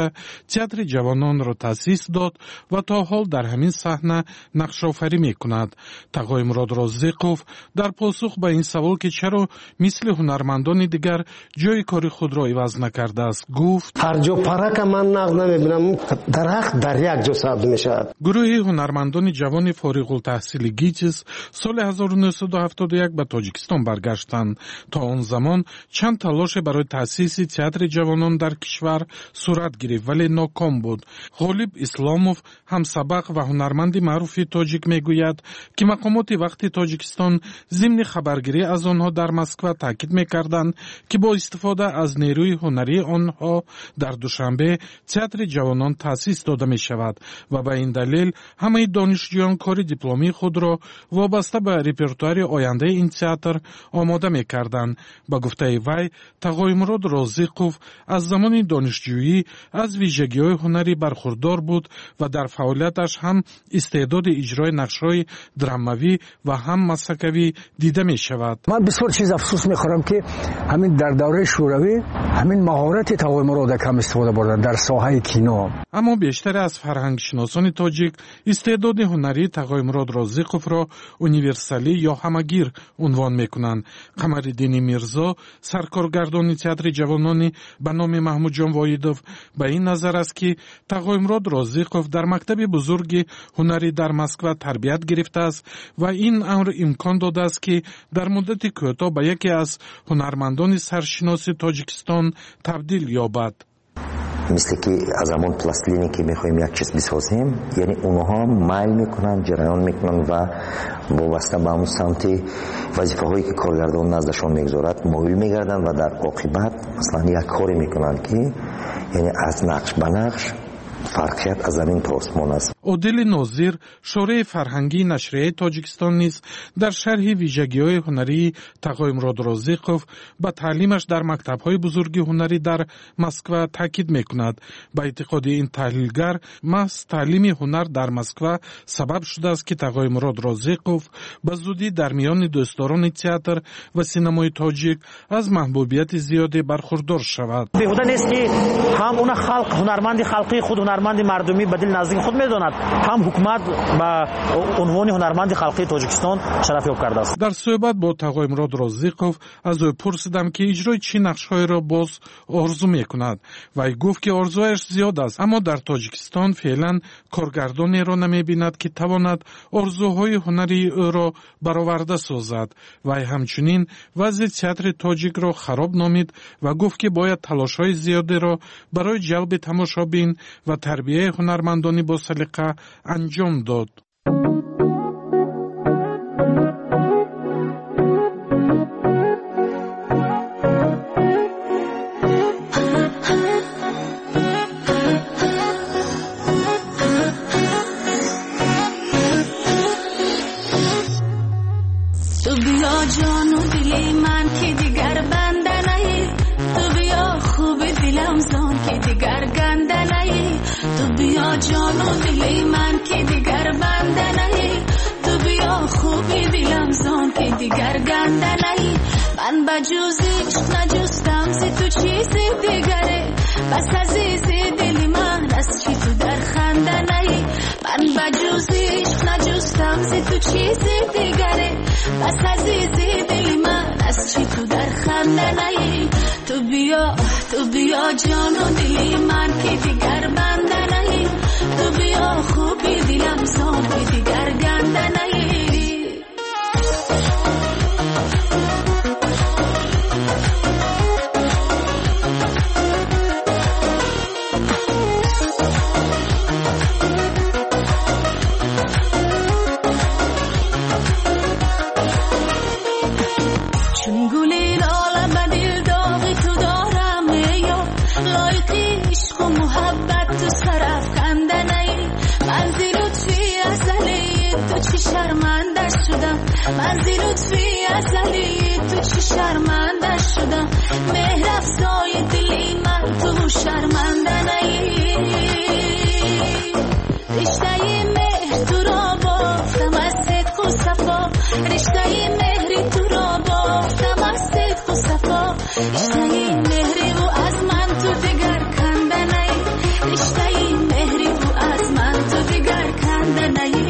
گرفته تئاتر جوانان را تأسیس داد و تا حال در همین صحنه نقش‌آفرینی می‌کند. تقای مراد رازقوف در پاسخ به این سوال که چرا مثل هنرمندان دیگر جای کار خود را عوض نکرده است گفت: هر جا پرک من نقد نمی‌بینم، درخت در یک جا ثبت می‌شود. گروه هنرمندان جوان فارغ التحصیل گیچس سال هزار و نهصد و هفتاد و یک به تاجیکستان برگشتند. تا آن زمان چند تلاش برای تأسیس تئاتر جوانان در کشور صورت گرفت ولی ناکام بود. غالب اسلاموف همسبق و هنرمند معروف تاجیک میگوید که مقامات وقت تاجیکستان ضمن خبرگیری از آنها در مسکو تاکید میکردند که با استفاده از نیروی هنری آنها در دوشنبه تئاتر جوانان تأسیس داده می شود و به این دلیل همه دانشجویان کار دیپلمی خود را وابسته به رپرتوار آینده این تئاتر آماده می کردند. با گفته وی تقای مراد رازقوف از زمان دانشجویی از ویژگی‌های هنری برخوردار بود و در فعالیتش هم استعداد اجرای نقش‌های دراموی و هم مسکوی دیده می شود. من بسیار چیز افسوس می‌خورم که همین در دوره شوروی همین مهارت تقای مراد کم استفاده بردن در ساحه کینو. اما بیشتر از فرهنگ شناسان تاجیک استعداد هنری تقای مراد رازقوف را اونیورسالی یا همگیر عنوان می‌کنند. قمرالدین میرزا سرکارگردان تئاتر جوانانی به نام محمود جان وایدوف به این نظر است که تقای مراد رازقوف در مکتب بزرگ هنری در مسکو تربیت گرفته است و این امر امکان داده است که در مدت کوتاه به یکی از هنرمندان سرشناس تاجیکستان تبدیل یابد. مثل که از همون پلاستیلینی که میخوایم یک چیز بسازیم، یعنی اونها میل میکنن، جریان میکنن و وابسته به همون سمت وظیفه هایی که کارگردان نزدشان میگذارد مایل میگردن و در عاقبت مثلا یک کاری میکنن که یعنی از نقش به نقش فرقیت از زمین تا آسمان است. عادل ناظر شورای فرهنگی نشریه تاجیکستان نیز در شرح ویژگی‌های هنری تقای مراد رازقوف به تعلیمش در مکتب‌های بزرگ هنری در مسکو تاکید می‌کند. به اعتقاد این تحلیلگر محض تعلیم هنر در مسکو سبب شده است که تقای مراد رازقوف به زودی در میان دوستداران تئاتر و سینمای تاجیک از محبوبیت زیادی برخوردار شود. بیهوده نیست که هم اون خلق هنرمند خلقی خود هنرمند مردمی به دل نزدیک خود می‌داند، هم حکومت با عنوان هنرمند خلقی تاجیکستان شرف یاب کرده است. در صحبت با تقای مراد رازقوف از او پرسیدم که اجرای چه نقش‌هایی را باز آرزو می‌کند و ای گفت که آرزویش زیاد است، اما در تاجیکستان فعلا کارگردانی را نمی‌بیند که تواند آرزوهای هنری او را برآورده سازد و همچنین وضع تئاتر تاجیک را خراب نامید و گفت که باید تلاش‌های زیادی را برای جلب تماشابین و تربیه هنرمندانی با سلیقه انجام داد. تو بیا جان و دلی من که دیگر بنده نهی، تو بیا خوب دلم زان که دیگر گنده نهی، تو بیا جان و دلی من که دیگر بنده نهی، تو بیا خوب دلم زان که دیگر گنده نهی. من بجوزی نجستم زی تو چیزی دیگره، بس عزیزی دلی من از چی تو در خنده نهی. من بجوزی نجستم زی تو چیزی دیگره، بس عزیزی دلی من از چی تو در خنده نهی. تو بیا تو بیا جان و دلی من که دیگر بنده نهی، تو بیا خوبی دلم زان که دیگر گنده نهی. چون گلی لاله به دل داغی تو دارم یا لایقی عشق و محبت تو سرف کنده نهی. من زی لطفی ازلی تو چی شرمنده شدم، من زی لطفی ازلی تو چی شرمنده شدم. مهر افزای دلی من تو شرمنده نهی. رشته مهر تو را بافتم از صدق و صفا، رشته مهری تو را بافتم از صدق و صفا. رشته مهری و از من تو دیگر کنده نهی،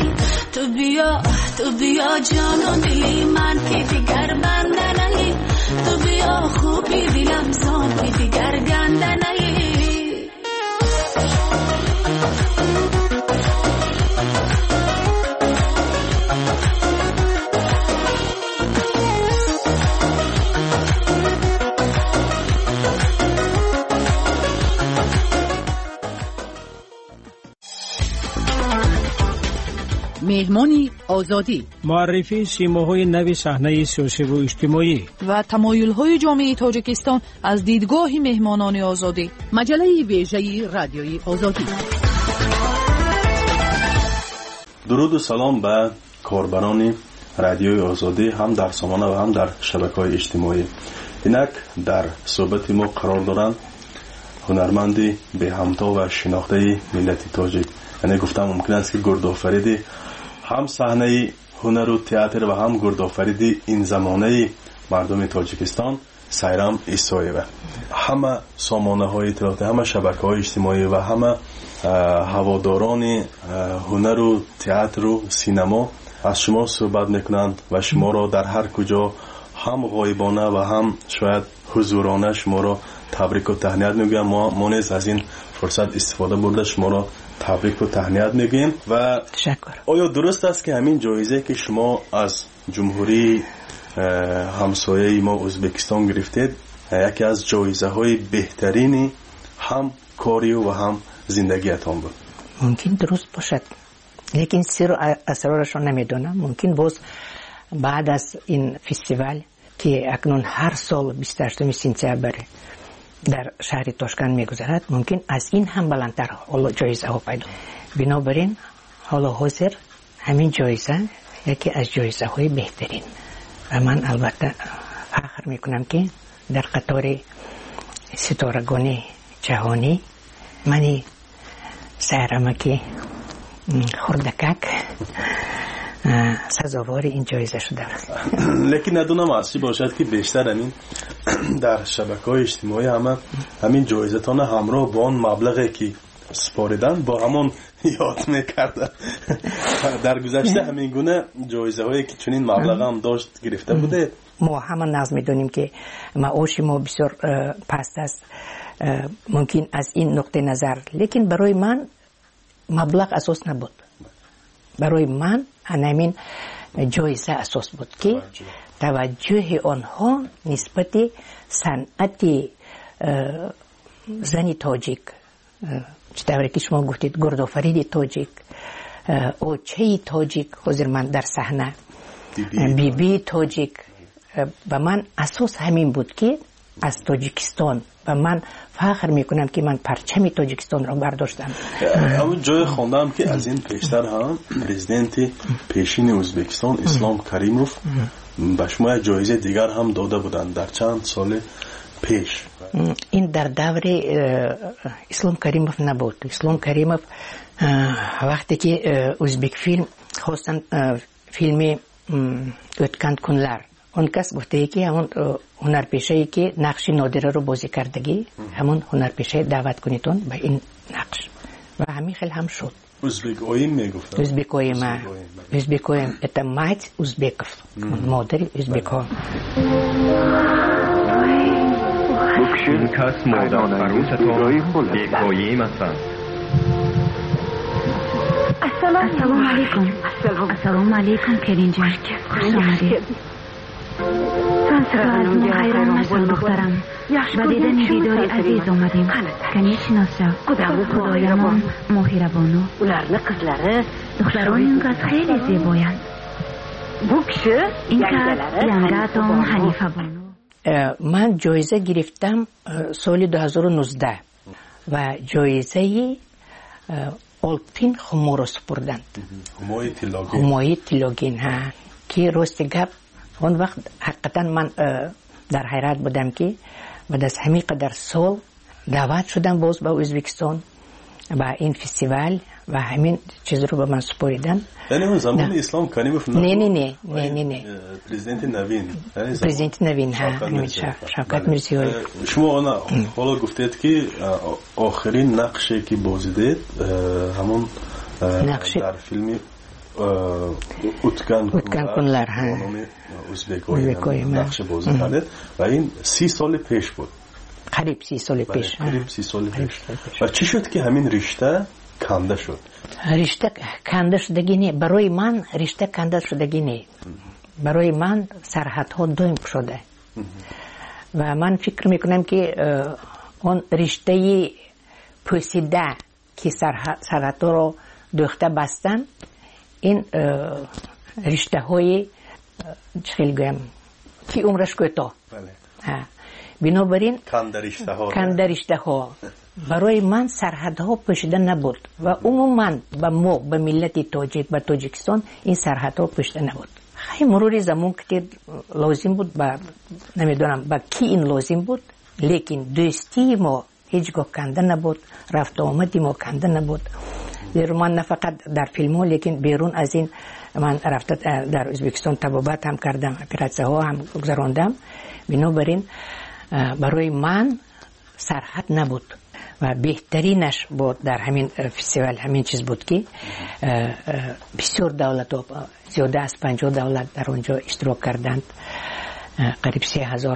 نهی تو بیا تو بیا جان و دلی من که دیگر بنده نهی تو بیا خوبی دلم زان که دیگر گنده نهی مهمانی آزادی، معرفی سیماهای نوی صحنه سیاسی و اجتماعی و تمایل‌های جامعه تاجیکستان از دیدگاه مهمانان آزادی. مجله ویژه رادیوی آزادی. درود و سلام به کاربران رادیوی آزادی هم در سامانه و هم در شبکه‌های اجتماعی. اینک در صحبت ما قرار دارند هنرمندی به همتا و شناخته ملت تاجیک. یعنی گفتم ممکن است که گردآفریدی هم صحنه هنر و تئاتر و هم گردآفریدی این زمانه مردم تاجیکستان سایرام ایسایه. همه سامانه های اطلاعاتی، همه شبکه های اجتماعی و همه هواداران هنر و تئاتر و سینما از شما صحبت میکنند و شما را در هر کجا هم غایبانه و هم شاید حضورانه شما را تبریک و تهنیت میگم. ما ما نیز از این فرصت استفاده برده شما را تبریک و تهنیت میگیم. و تشکر. آیا درست است که همین جایزه که شما از جمهوری همسایه ما ازبکستان گرفتید یکی از جایزه های بهترین هم کاری و هم زندگیتان بود؟ ممکن درست باشد، لیکن سر و اسرارش را نمیدونم. ممکن باز بعد از این فستیوال که اکنون هر سال بیست و هشتم سپتامبر در شهر تاشکند میگذرد، ممکن از این هم بلندتر حالا جایزه ها پیدا. بنابراین حالا حاضر همین جایزه یکی از جایزه های بهترین و من البته فخر میکنم که در قطار ستارگان جهانی منی سهرمکی خردکک سزاوار این جایزه شده است. لیکن ندونم اصلی باشد که بیشتر همین در شبکه‌های اجتماعی همه همین جایزه تان همراه با آن مبلغی که سپاریدن با همون یاد میکردن. در گذشته همین گونه جایزه هایی که چنین مبلغ هم داشت گرفته بوده؟ ما همه نظر میدونیم که معاش ما بسیار پست است، ممکن از این نقطه نظر، لیکن برای من مبلغ اساس نبود. برای من همین جایزه اساس بود که توجه آنها نسبت صنعت زنی تاجیک، چطوری که شما گفتید گردآفرید تاجیک، اوچه تاجیک، حضور من در صحنه بی بی تاجیک، و من اساس همین بود که از تاجیکستان و من فخر میکنم که من پرچم تاجیکستان را برداشتم. همون جای خوندم که از این پیشتر هم پرزیدنت پیشین ازبکستان اسلام کریموف به شما جایزه دیگر هم داده بودند در چند سال پیش. این در دور اسلام کریموف نبود. اسلام کریموف وقتی که ازبک فیلم خواستن فیلم اتکند کنلر، اون کس گفته که همون هنرپیشه‌ای که نقش نادره رو بازی کردگی همون هنرپیشه دعوت کنیتون به این نقش و همین خیلی هم شد. ازبک اویم میگفتن. ازبک اویم ازبک اویم это мать узбеков. مادر ازبک ها. این کس مادر فروستان بیگایی مثلا. السلام علیکم. السلام علیکم کرین جان. خوش آمدید. سلام خیرم مثل دخترم و دیدن دیداری عزیز اومدیم. کنی شناسا خدایمان ماهربانو دختران این کس خیلی زیبایند. این کس ینگاتون حنیفه بانو. من جایزه گرفتم سال دو هزار و نوزده و جایزه آلپین خمو را سپردند. همای تیلاگین ها که راست گپ اون وقت حقیقتا من در حیرت بودم که بعد از همین قدر سال دعوت شدم باز به ازبکستان و این فستیوال و همین چیز رو به من سپاریدن. یعنی اون زمان اسلام کریموف نه نه نه نه نه نه پرزیدنت نوین پرزیدنت نوین ها شوکت میرزیوی. شما اون حالا گفتید که آخرین نقشی که بازی دید همون در فیلم اوتکن کنلر ازبکوی نقش بازی کرده و این سی سال پیش بود. قریب سی سال پیش. قریب سی سال پیش. و چی شد که همین رشته کنده شد؟ رشته کنده شدگی نه. برای من رشته کنده شدگی نه. برای من سرحدها دویم شده. و من فکر میکنم که اون رشته پوسیده که سرحدها رو دوخته بستن، این رشته های چخیل گویم که عمرش کوتاه. بنابراین کنده رشته ها برای من سرحدها پوشیده نبود و عموما به ما به ملت تاجیک به تاجیکستان این سرحدها پوشیده نبود. خیلی مرور زمان که لازم بود با نمیدونم با کی این لازم بود، لیکن دوستی ما هیچگاه کنده نبود، رفت آمدی ما کنده نبود. در من نه فقط در فیلم ها لیکن بیرون از این من رفته در ازبکستان طبابت هم کردم، اپراسیون ها هم گذراندم. بنابراین برای من سرحد نبود و بهترینش بود در همین فستیوال همین چیز بود که بسیار دولت ها زیاده از پنجاه دولت در اونجا اشتراک کردند. قریب سه هزار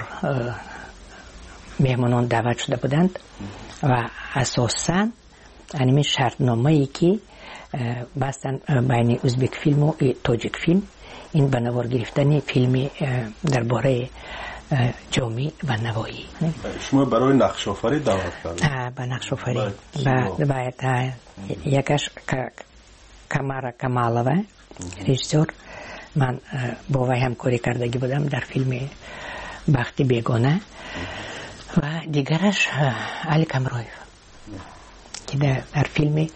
مهمانان دعوت شده بودند و اساساً همین شرطنامه ای که بستن بین ازبک فیلم و تاجیک فیلم، این به نوار گرفتن فیلمی درباره جامعه و نوایی. شما برای نقش آفری دعوت کردید؟ به نقش آفری باید یکش کمارا کمالوه رژیسور، من با وی همکاری کردگی بودم در فیلم بخت بیگانه و دیگرش علی کمرویف که در فیلم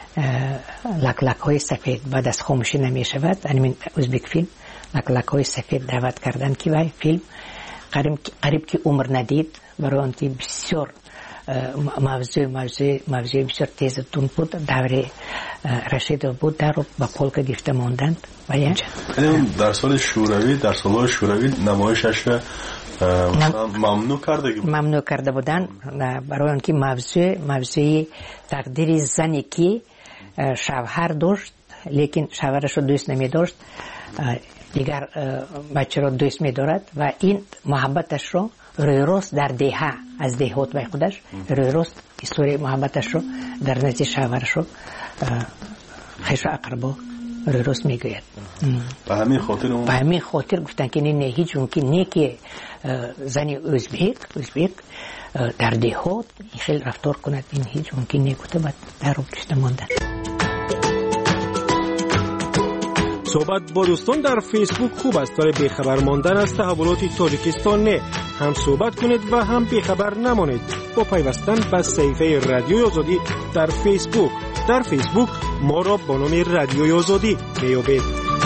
لک لک های سفید بعد از خاموشی نمی شود، همین ازبک فیلم لک لک های سفید دعوت کردن که وی فیلم قریب قریب که عمر ندید، برای آنکه بسیار موضوع موضوع موضوع بسیار تیزتون بود، دوره رشید بود در با پولک گرفته ماندند. و یا در سال شوروی در سال شوروی نمایشش ممنوع کرده بود. ممنوع کرده بودن برای آنکه موضوع موضوع تقدیر زنی که شوهر داشت لیکن شوهرش رو دوست نمی داشت، دیگر بچه رو دوست می دارد و این محبتش رو روی راست در دهه از دهات به خودش روی راست استوری محبتش رو در نزد شوهرش رو خیش و اقربا روی راست می گوید. به همین خاطر به همین خاطر گفتن که نه هیچ ممکن نه که زنی ازبک ازبک در دهات خیلی رفتار کند، این هیچ ممکن نه گفته بعد در رو کشته ماندن. صحبت با دوستان در فیسبوک خوب است، برای بیخبر ماندن از تحولات تاجیکستان نه، هم صحبت کنید و هم بیخبر نمانید با پیوستن به صفحه رادیوی آزادی در فیسبوک. در فیسبوک ما را با نام رادیوی آزادی میابید.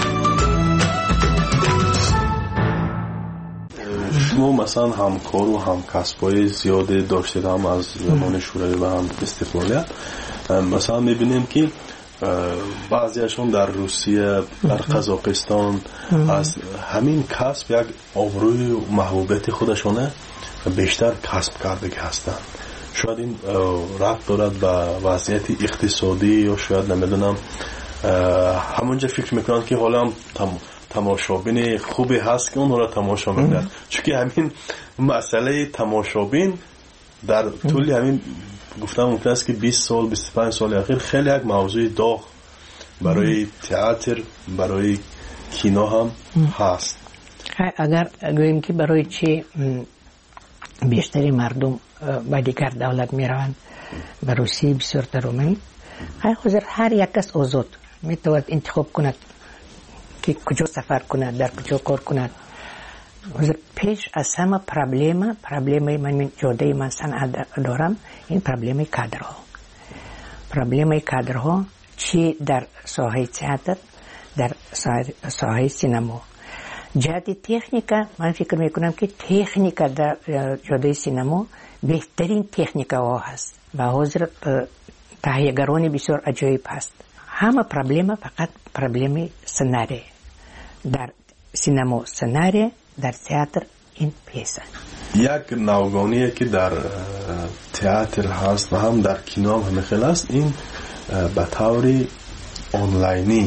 شما مثلا همکار و همکسبای زیاده داشتید، هم از زمان شوروی و هم استقلالیت. مثلا میبینیم که بعضیشون در روسیه، در قزاقستان از همین کسب یک آبروی و محبوبیت خودشونه بیشتر کسب کرده هستند. شاید این ربط دارد به وضعیت اقتصادی یا شاید نمیدونم همونجا فکر میکنند که حالا هم تم تماشابین خوبی هست که اون را تماشا میکنند، چون که همین مسئله تماشابین در طول همین گفتم ممکن است که بیست سال بیست و پنج سال اخیر خیلی یک موضوع داغ برای تئاتر برای کینو هم هست. اگر گوییم که برای چی بیشتری مردم با دیگر دولت میروند به روسیه بسیار ترومند، حاضر هر یک کس آزاد میتواند انتخاب کند که کجا سفر کند، در کجا کار کند. حاضر پیش از همه پرابلم پرابلم من جاده من صنعت دارم، این پرابلم کادرها پرابلم کادرها چی در ساحه تئاتر، در ساحه سینما. جهت تکنیکا من فکر میکنم که تکنیکا در جاده سینما بهترین تکنیکا ها هست و حاضر تهیه‌گرانی بسیار عجیب هست. همه پرابلم فقط پرابلم سناریو، در سینما سناریو، در تئاتر این پیسه. یک نوگانیه که در تئاتر هست و هم در کینو هم همه خیلی هست، این به طور آنلاینی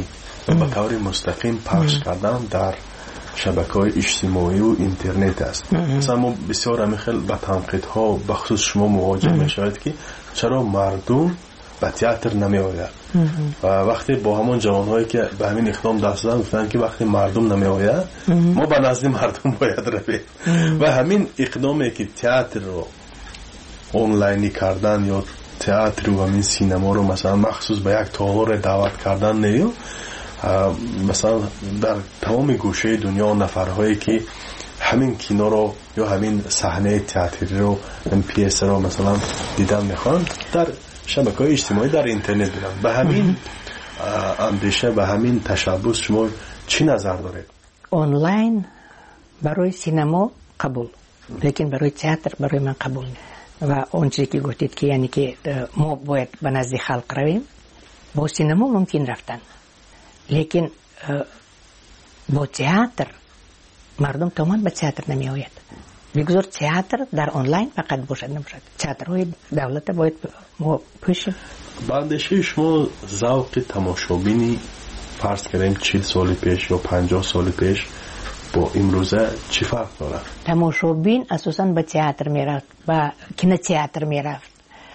و به طور مستقیم پخش کردن در شبکه‌های اجتماعی و اینترنت است. مثلا ما بسیار همیخل با تنقیدها بخصوص شما مواجه میشوید که چرا مردم به تئاتر نمی آید و وقتی با همون جوانهایی که به همین اقدام دست زدن گفتن که وقتی مردم نمی آید ما به نزد مردم باید رویم و همین اقدامی که تئاتر رو آنلاینی کردن یا تئاتر و همین سینما رو مثلا مخصوص به یک تالار دعوت کردن نیو مثلا در تمام گوشه دنیا نفرهایی که همین کینو رو یا همین صحنه تئاتری رو این پیس رو مثلا دیدن میخوان در شبکه‌های اجتماعی در اینترنت دیدن. به همین اندیشه به همین تشبث شما چی نظر دارید؟ آنلاین برای سینما قبول لیکن برای تئاتر برای من قبول نیست و اون چیزی که گفتید که یعنی که ما باید به نزد خلق رویم با سینما ممکن رفتن لیکن با تئاتر مردم تمام به تئاتر نمی آید. بگذار تئاتر در آنلاین فقط باشد نباشد. تئاترهای دولت باید ما پوشیم. باندشه شما ذوق تماشابینی فرض کردیم چهل سال پیش یا پنجاه سال پیش با امروزه چی فرق داره؟ تماشابین اساساً به تئاتر میرفت و کینو تئاتر میرفت.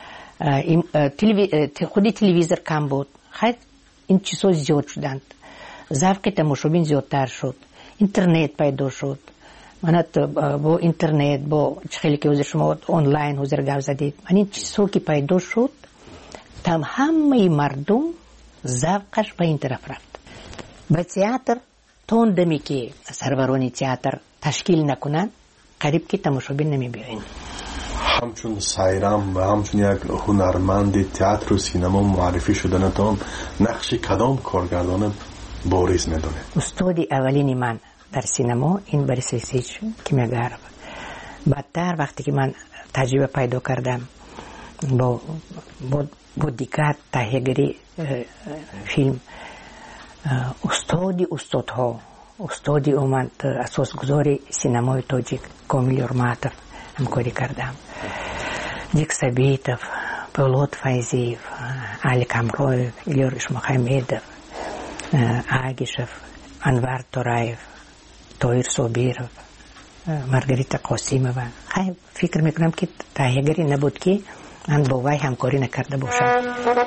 خودی تلویزیون کم بود. خیلی این چیزها زیاد شدند. ذوق تماشابین زیادتر شد. اینترنت پیدا شد. من با اینترنت با خیلی که حضور شما آنلاین حضور گفت زدید من این چیزها که پیدا شد تم همه مردم ذوقش به این طرف رفت. به تئاتر تون دمی که سرورانی تئاتر تشکیل نکنن قریب که تماشابین نمی بیاین. همچون سایرام و همچون یک هنرمند تئاتر و سینما معرفی شدنتان نقش کدام کارگردان بارز میدونه؟ استادی اولینی من در سینما این بریس ریسیچ کیمیاگر. بعدتر وقتی که من تجربه پیدا کردم با با, با دیگر تهیه‌گری فیلم استادی استادها استادی اومد اساسگذاری سینمای تاجیک کامل ارماتov همکاری کردم. دیک سبیتов پولاد فایزیف علی کامرویف ایلور اشمخامدov آگیشев انور تورایف تویر صابیرov مارگاریتا قاسیمова. خیلی فکر میکنم که تهیه‌گری نبود که من با وی همکاری نکرده باشم.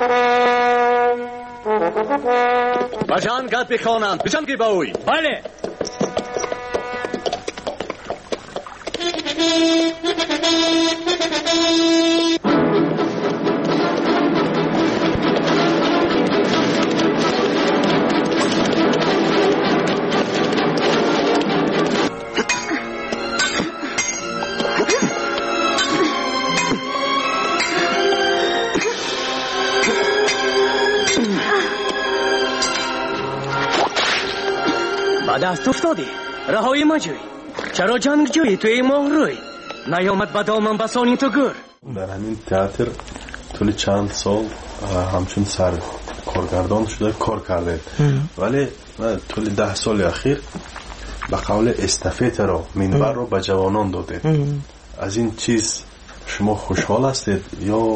باشان گپ بخوانم بشم که باوی. بله. دست افتادی رهایی مجوی چرا جنگ جویی توی ماه روی نیامد با دامن بسانی تو گر. در همین تئاتر طول چند سال همچون سر کارگردان شده کار کرده ولی طول ده سال اخیر به قول استافت رو منبر رو به جوانان داده. از این چیز شما خوشحال هستید یا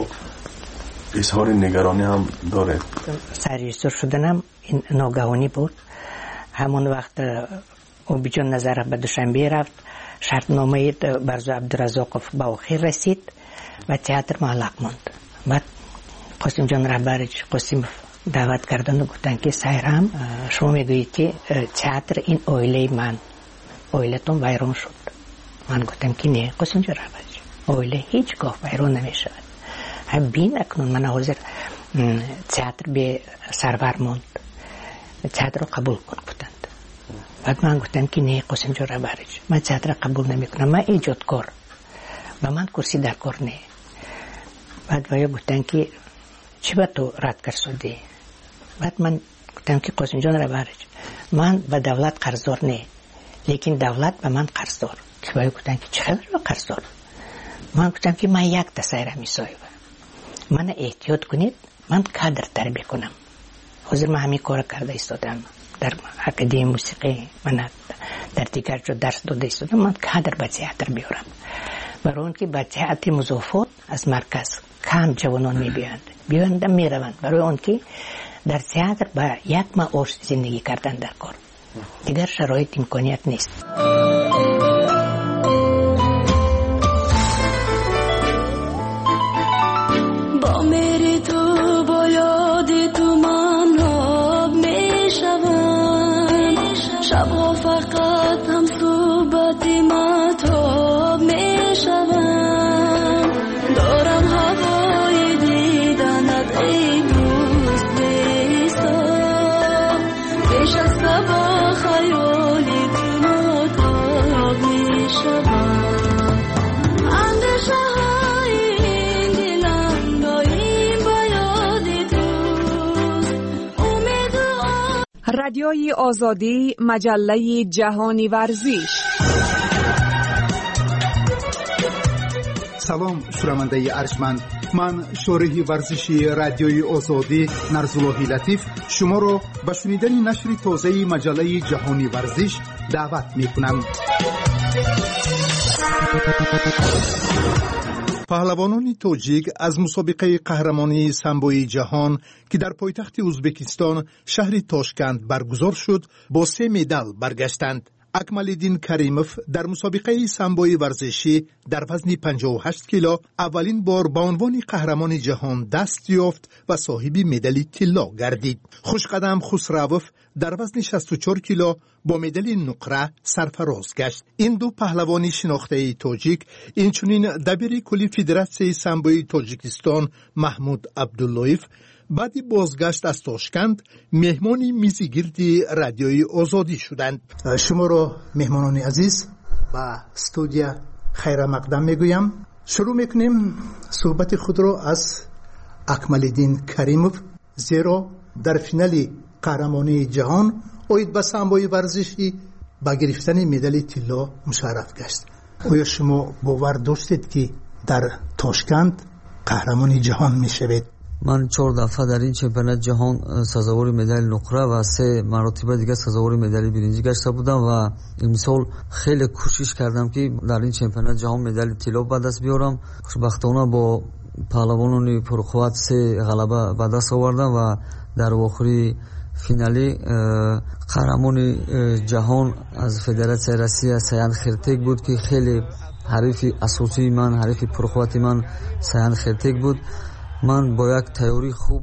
اظهار نگرانی هم دارید؟ سرریزدار شدنم این ناگهانی بود. همون وقت اوبیجان نظر به دوشنبه رفت شرطنامه برزو عبدالرزاقов به آخر رسید و تئاتر معلق ماند. بعد قاسم جان رهبرش قاسم دعوت کردن و گفتن که سایرام شما میگویید که تئاتر این اویله من اویلتون ویران شد. من گفتم که نه قاسم جان رهبرش اویله هیچگاه ویران نمیشود. هم بین اکنون من حاضر تئاتر به سرور ماند تئاتر رو قبول کن گفتند. بعد من گفتم که نه قاسم جان رهبرش من تئاتر قبول نمیکنم من ایجادکار و من کرسی در کار نه. بعد ویا گفتن که چی با تو رد کرده؟ بعد من گفتم که قاسم جان رهبرش من به دولت قرضدار نه لیکن دولت به من قرضدار. که ویا گفتن که چقدر به قرضدار؟ من گفتم که من یک تسایره میسایم من احتیاط کنید من کادر تربیه کنم. حاضر من همین کار کرده ایستادم در اکادمی موسیقی من در دیگر جو درس داده ایستادم من کادر به تئاتر بیارم برای اون که به تئاتر مضافات از مرکز کم جوانان میبیاند بیاند میروند برای اون که در تئاتر با یک معاش زندگی کردن در کار. دیگر شرایط امکانیت نیست. با میری تو با یاد تو من آب میشوم، شبها فقط هم صحبت مطاب میشوم. دارم هوای دیدنت ای دوست بیستم، پیش از با خیالی تو مطاب میشوم. اندیشه های این دلم دایم با یاد توست، امید و رادیوی آزادی، مجله جهانی ورزش. سلام شنونده ارجمند، من شارح ورزشی رادیوی آزادی نرزاللهی لطیف شما را به شنیدن نشر تازه مجله جهانی ورزش دعوت می‌کنم. پهلوانان تاجیک از مسابقه قهرمانی سامبوی جهان که در پایتخت ازبکستان شهر تاشکند برگزار شد با سه مدال برگشتند. اکمالدین کریموف در مسابقه سامبوی ورزشی در وزن پنجاه و هشت کیلو اولین بار به عنوان قهرمان جهان دست یافت و صاحب مدال طلا گردید. خوشقدم خسروف در وزن شصت و چهار کیلو با مدال نقره سرفراز گشت. این دو پهلوان شناخته تاجیک اینچنین دبیر کلی فدراسیون سامبوی تاجیکستان محمود عبداللهیف بعد بازگشت از تاشکند مهمان میزگیردی رادیوی آزادی شدند. شما را مهمانان عزیز با استودیو خیر مقدم میگویم. شروع میکنیم صحبت خود را از اکمالدین کریموف، زیرا در فینال قهرمانی جهان اوید به سامبوی ورزشی با گرفتن مدال طلا مشرف گشت. آیا شما باور داشتید که در تاشکند قهرمان جهان میشوید؟ من چهار دفعه در این چمپیونات جهان سزاوار مدال نقره و سه مرتبه دیگه سزاوار مدال برنزی گشته بودم و امسال خیلی کوشش کردم که در این چمپیونات جهان مدال طلا به دست بیارم. خوشبختانه با پهلوانان پرقوت سه غلبه به دست آوردم و در آخری فینالی قهرمان جهان از فدراسیون روسیه سیان خرتک بود که خیلی حریف اساسی من، حریف پرقوت من سیان خرتک بود. من با یک تیاری خوب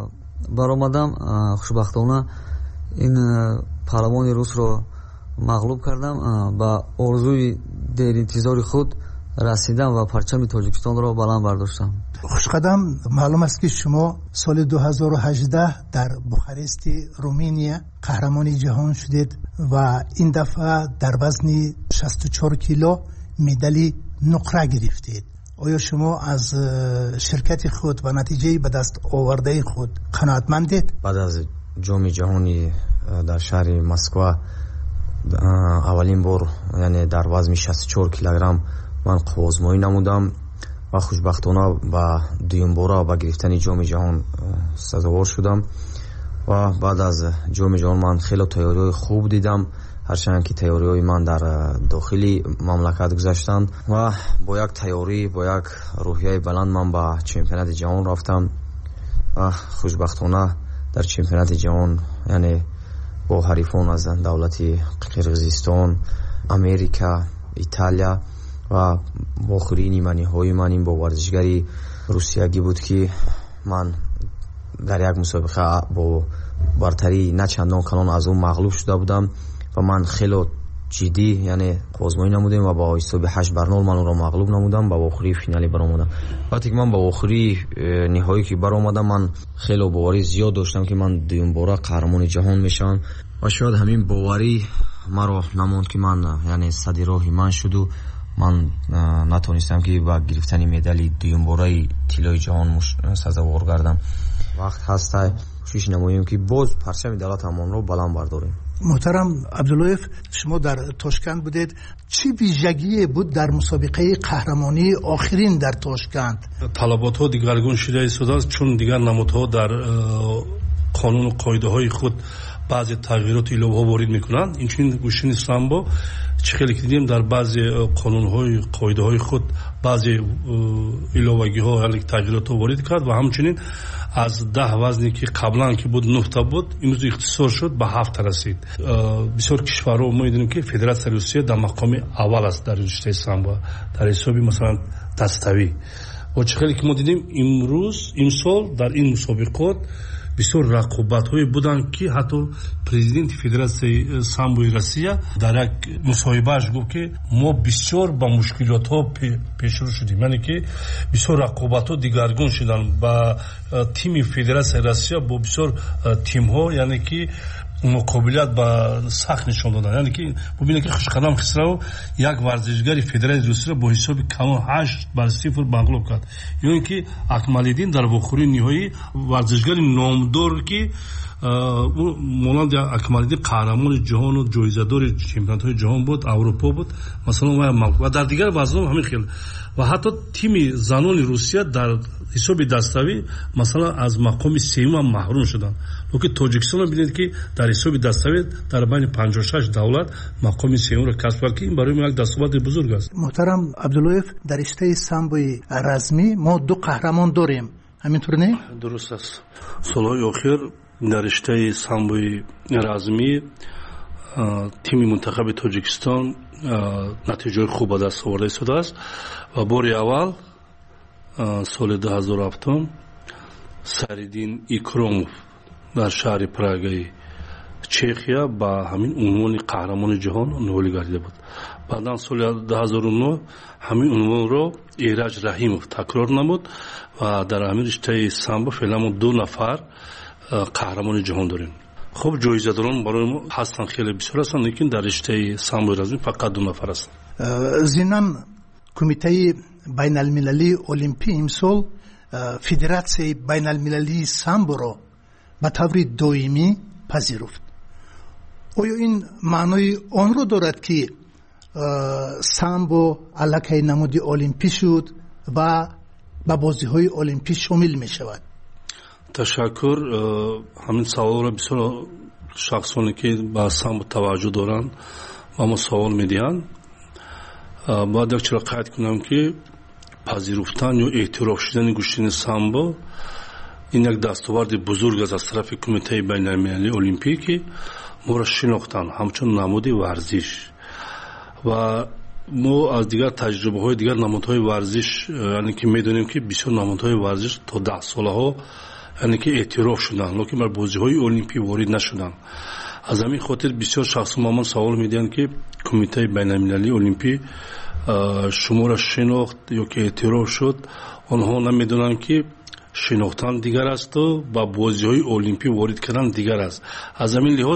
برآمدم. خوشبختانه این پهلوان روس را مغلوب کردم. با آرزوی دیر انتظار خود رسیدم و پرچم تاجیکستان را بلند برداشتم. خوشقدم، معلوم است که شما سال دو هزار و هجده در بوخارست رومانیا قهرمان جهان شدید و این دفعه در وزن شصت و چهار کیلو مدال نقره گرفتید. آیا شما از شرکت خود و نتیجه به دست آورده خود قناعتمندید؟ بعد از جام جهانی در شهر مسکو اولین بار یعنی در وزن شصت و چهار کیلوگرم من قوازمایی نمودم و خوشبختانه با دویم بار با گرفتن جام جهان سزاوار شدم و بعد از جام جهان من خیلی تیاری خوب دیدم، هرچند که تیاری های من در داخلی مملکت گذاشتند و با یک تیاری با یک روحیه بلند من با چمپیونات جهان رفتم و خوشبختانه در چمپیونات جهان یعنی با حریفان از دولت قرقیزستان، امریکا، ایتالیا و آخرین نیمه های من این با ورزشگری روسیایی بود که من در یک مسابقه با برتری نه چندان کلان از اون مغلوب شده بودم و من خیلی جدی یعنی آزمایی نمودم و با حساب هشت بر نول من اون را مغلوب نمودم. با آخری فینالی برآمدم. وقتی که من با آخری نهایی که برآمدم من خیلی باوری زیاد داشتم که من دوم بار قهرمان جهان میشم و شاید همین باوری مرا نموند که من یعنی صدی راهی من شد و من نتونستم که با گرفتن مدال دوم باره طلای جهان سزاوار گردم. وقت هست کوشش نماییم که باز پرچم دولتمان رو بلند برداریم. محترم عبداللهیف، شما در تاشکند بودید، چی ویژگی بود در مسابقه قهرمانی آخرین در تاشکند؟ طلبات ها دیگرگون شده ایستاده است، چون دیگر نمادها در قانون و قاعده های خود баъзе тағйирот иловаҳо ворид мекунанд. инчунин гӯшини самбо чӣ хеле ки дидем дар баъзе қонунҳои қоидаҳои худ баъзе иловагиҳо яъне тағйиротҳо ворид кард ва ҳамчунин аз даҳ вазне ки қаблан ки буд нӯҳ та буд имрӯз ихтисор шуд ба ҳафт расид. бисёр кишварҳо мо медонем ки федератсияи Русия дар мақоми аввал аст дар риштаи самбо дар ҳисоби масалан даставӣ. ва чӣ хеле ки мо дидем имрӯз имсол дар ин мусобиқот бисёр рақобатҳое буданд ки ҳатто президенти федератсияи самбои Россия дар як мусоҳибааш гуфт ки мо бисёр ба мушкилотҳо пешрӯ шудем, яъне ки бисёр рақобатҳо дигаргун шуданд ба тими федератсияи Россия бо бисёр тимҳо, яъне ки муқобилат ба сахт нишон доданд. яъне ки бубинед ки Хушқадам Хисрао як варзишгари федератсияи Русия бо ҳисоби камон ҳашт бар сифр мағлуб кард. ё ин ки Акмалиддин дар вохӯрии ниҳоӣ варзишгари номдор ки монанди Акмалиддин қаҳрамони ҷаҳону ҷоизадори чемпионатҳои ҷаҳон буд, Аврупо буд, масалан вай мағлуб ва дар дигар вазнҳо ҳамин хел. ва ҳатто тими занони Русия дар ҳисоби даставӣ масалан аз мақоми сеюм маҳрум шуданд. локин Тоҷикистон бинед ки дар ҳисоби даставӣ дар байни панҷоҳу шаш давлат мақоми сеюмро касб кард ки ин барои мо як дастоварди бузург аст. муҳтарам Абдуллоев, дар риштаи самбои размӣ мо ду қаҳрамон дорем, ҳаминтур не? дуруст аст. солҳои охир дар риштаи самбои размӣ тими мунтахаби Тоҷикистон натиҷаҳои хуб ба даст оварда истодааст ва бори аввал соли ду ҳазору ҳафтум Сайриддин Икромов дар шаҳри Прагаи Чехия ба ҳамин унвони қаҳрамони ҷаҳон ноил гардида буд. баъдан соли ду ҳазору нӯҳ ҳамин унвонро Эраҷ Раҳимов такрор намуд ва дар ҳамин риштаи самбо феълан мо ду нафар қаҳрамони ҷаҳон дорем. хуб ҷоизадорон барои мо ҳастанд, хеле бисёр ҳастанд, лекин дар риштаи самбои размӣ фақат ду нафар ҳастанд. зинан кумитаи байналмилалии олимпӣ имсол федератсияи байналмилалии самборо ба таври доимӣ пазируфт. оё ин маънои онро дорад ки самбо аллакай намуди олимпӣ шуд ва ба бозиҳои олимпӣ шомил мешавад? ташаккур. ҳамин саволро бисёр шахсоне ки ба самбо таваҷҷӯҳ доранд ба мо савол медиҳанд. бояд якчора қайд кунам ки пазируфтан ё эътироф шудани гӯштини самбо ин як дастоварди бузург аст аз тарафи кумитаи байналмилалии олимпӣ ки моро шинохтанд ҳамчун намуди варзиш ва мо аз дигар таҷрибаҳои дигар намудҳои варзиш яъне ки медонем ки бисёр намудҳои варзиш то даҳсолаҳо яъне ки эътироф шуданд, локин бар бозиҳои олимпӣ ворид нашуданд. аз ҳамин хотир бисёр шахсҳо ба ман савол медиҳанд ки кумитаи байналмилалии олимпӣ шуморо шинохт ё ки эътироф шуд. онҳо намедонанд ки шинохтан дигар асту ба бозиҳои олимпӣ ворид кардан дигар аст. аз ҳамин лиҳоз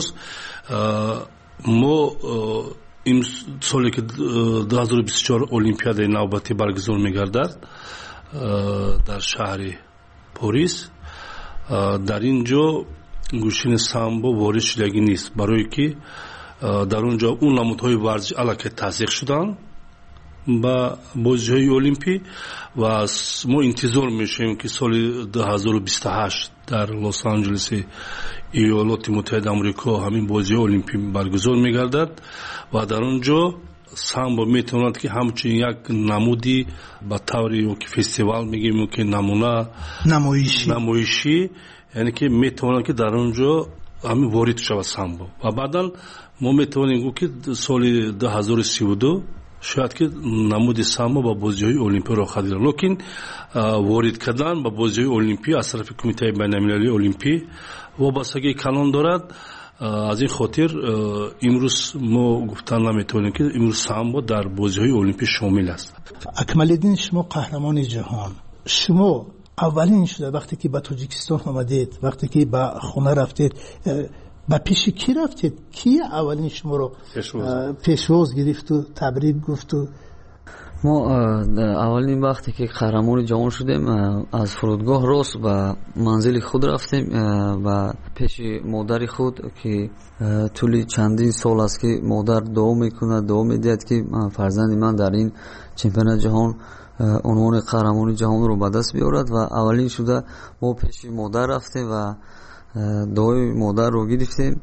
мо ин соле ки ду ҳазору бисту чор олимпиадаи навбатӣ баргузор мегардад дар шаҳри Порис, дар ин ҷо гӯштини самбо ворид шудагӣ нест, барое ки дар он ҷо он намудҳои варзиш аллакай тасдиқ шуданд ба бозиҳои олимпӣ ва мо интизор мешавем ки соли ду ҳазору бисту ҳашт дар Лос-Анҷелеси Иёлоти Муттаҳидаи Амрико ҳамин бозиҳои олимпӣ баргузор мегардад ва дар он ҷо самбо метавонад ки ҳамчун як намуди ба таври ки фестивал мегӯем ки намуна намоишӣ яъне ки метавонад ки дар он ҷо ҳамин ворид шавад самбо ва баъдан мо метавонем гӯ ки соли ду ҳазору сиву ду шояд ки намуди самбо ба бозиҳои олимпӣ рох хадид, локин ворид кардан ба бозиҳои олимпӣ аз тарафи кумитаи байналмилалии олимпӣ вобастагии калон дорад. аз ин хотир имрӯз мо гуфтан наметавонем ки имрӯз самбо дар бозиҳои олимпӣ шомил аст. Акмалиддин, шумо қаҳрамони ҷаҳон, шумо аввалин шуда вақте ки ба Тоҷикистон омадед, вақте ки ба хона рафтед, ба пеши ки рафтед? Ки аввалин шуморо пешвоз гирифту табрик гуфту? мо аввалин вақте ки қаҳрамони ҷаҳон шудем, аз фурудгоҳ рост ба манзили худ рафтем, ба пеши модари худ ки тӯли чандин сол аст ки модар дуо мекунад, дуо медиҳад ки фарзанди ман дар ин чемпионати ҷаҳон унвони қаҳрамони ҷаҳонро ба даст биёрад ва аввалин шуда мо пеши модар рафтем ва дуои модарро гирифтем.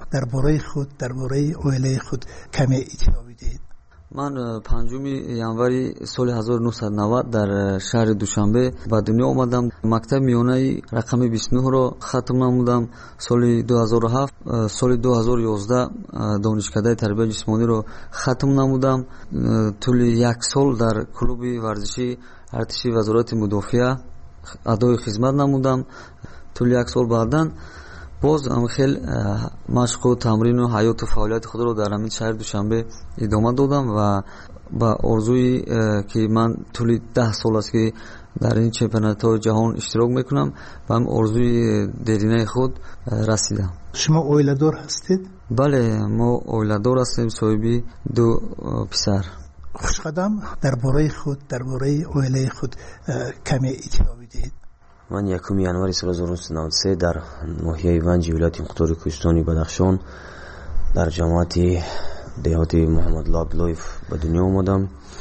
درباره خود درباره اویله خود کمی اطلاع بدید. من پنجم январи соли ҳазору нуҳсад و навад дар шаҳри душанбе ба дунё омадам. мактаби миёнаи рақами бисту нӯҳро хатм намудам. соли ду ҳазору ҳафт соли ду ҳазору ёздаҳ донишкадаи тарбияи ҷисмониро хатм намудам. тӯли як сол дар клуби варзиши артиши вазорати мудофиа адои хизмат намудам. тӯли як сол баъдан боз хел машқу тамрину ҳаёту фаъолияти худро дар ҳамин шаҳри душанбе идома додам ва ба орзуи ки ман тӯли даҳ сол аст ки дар ин чемпионатҳои ҷаҳон иштирок мекунам ба ҳамин орзуи деринаи худ расидам. шумо оиладор ҳастед? бале, мо оиладор ҳастем, соҳиби ду писар. хушқадам, дар бораи худ дар бораи оилаи худ каме иттилоъ бидиҳед. من یکم январи соли ҳазору нӯҳсад و نود و سه در ناحیه ونج ولایت مختار کوهستانی بدخشان در جامعه دهات محمد الله عبداللهیف به دنیا آمدم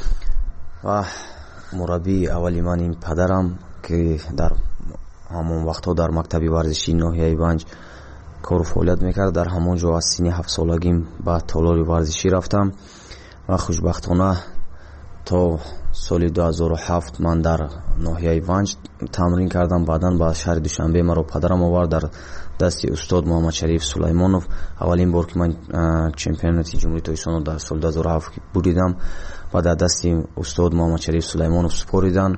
و مربی اولی من این پدرم که در همون وقتها در مکتب ورزشی ناحیه ونج کار و فعالیت میکرد. در همونجا از سن هفت سالگیم به تالار ورزشی رفتم و خوشبختانه تا سال دو هزار و هفت من در ناحیه ونج تمرین کردم. بعداً به شهر دوشنبه مرا پدرم آورد در دست استاد محمد شریف سلیمانوف. اولین بار که من چمپیونات جمهوری تاجیکستان در سال دو هزار و هفت بودم و در دست استاد محمد شریف سلیمانوف سپردن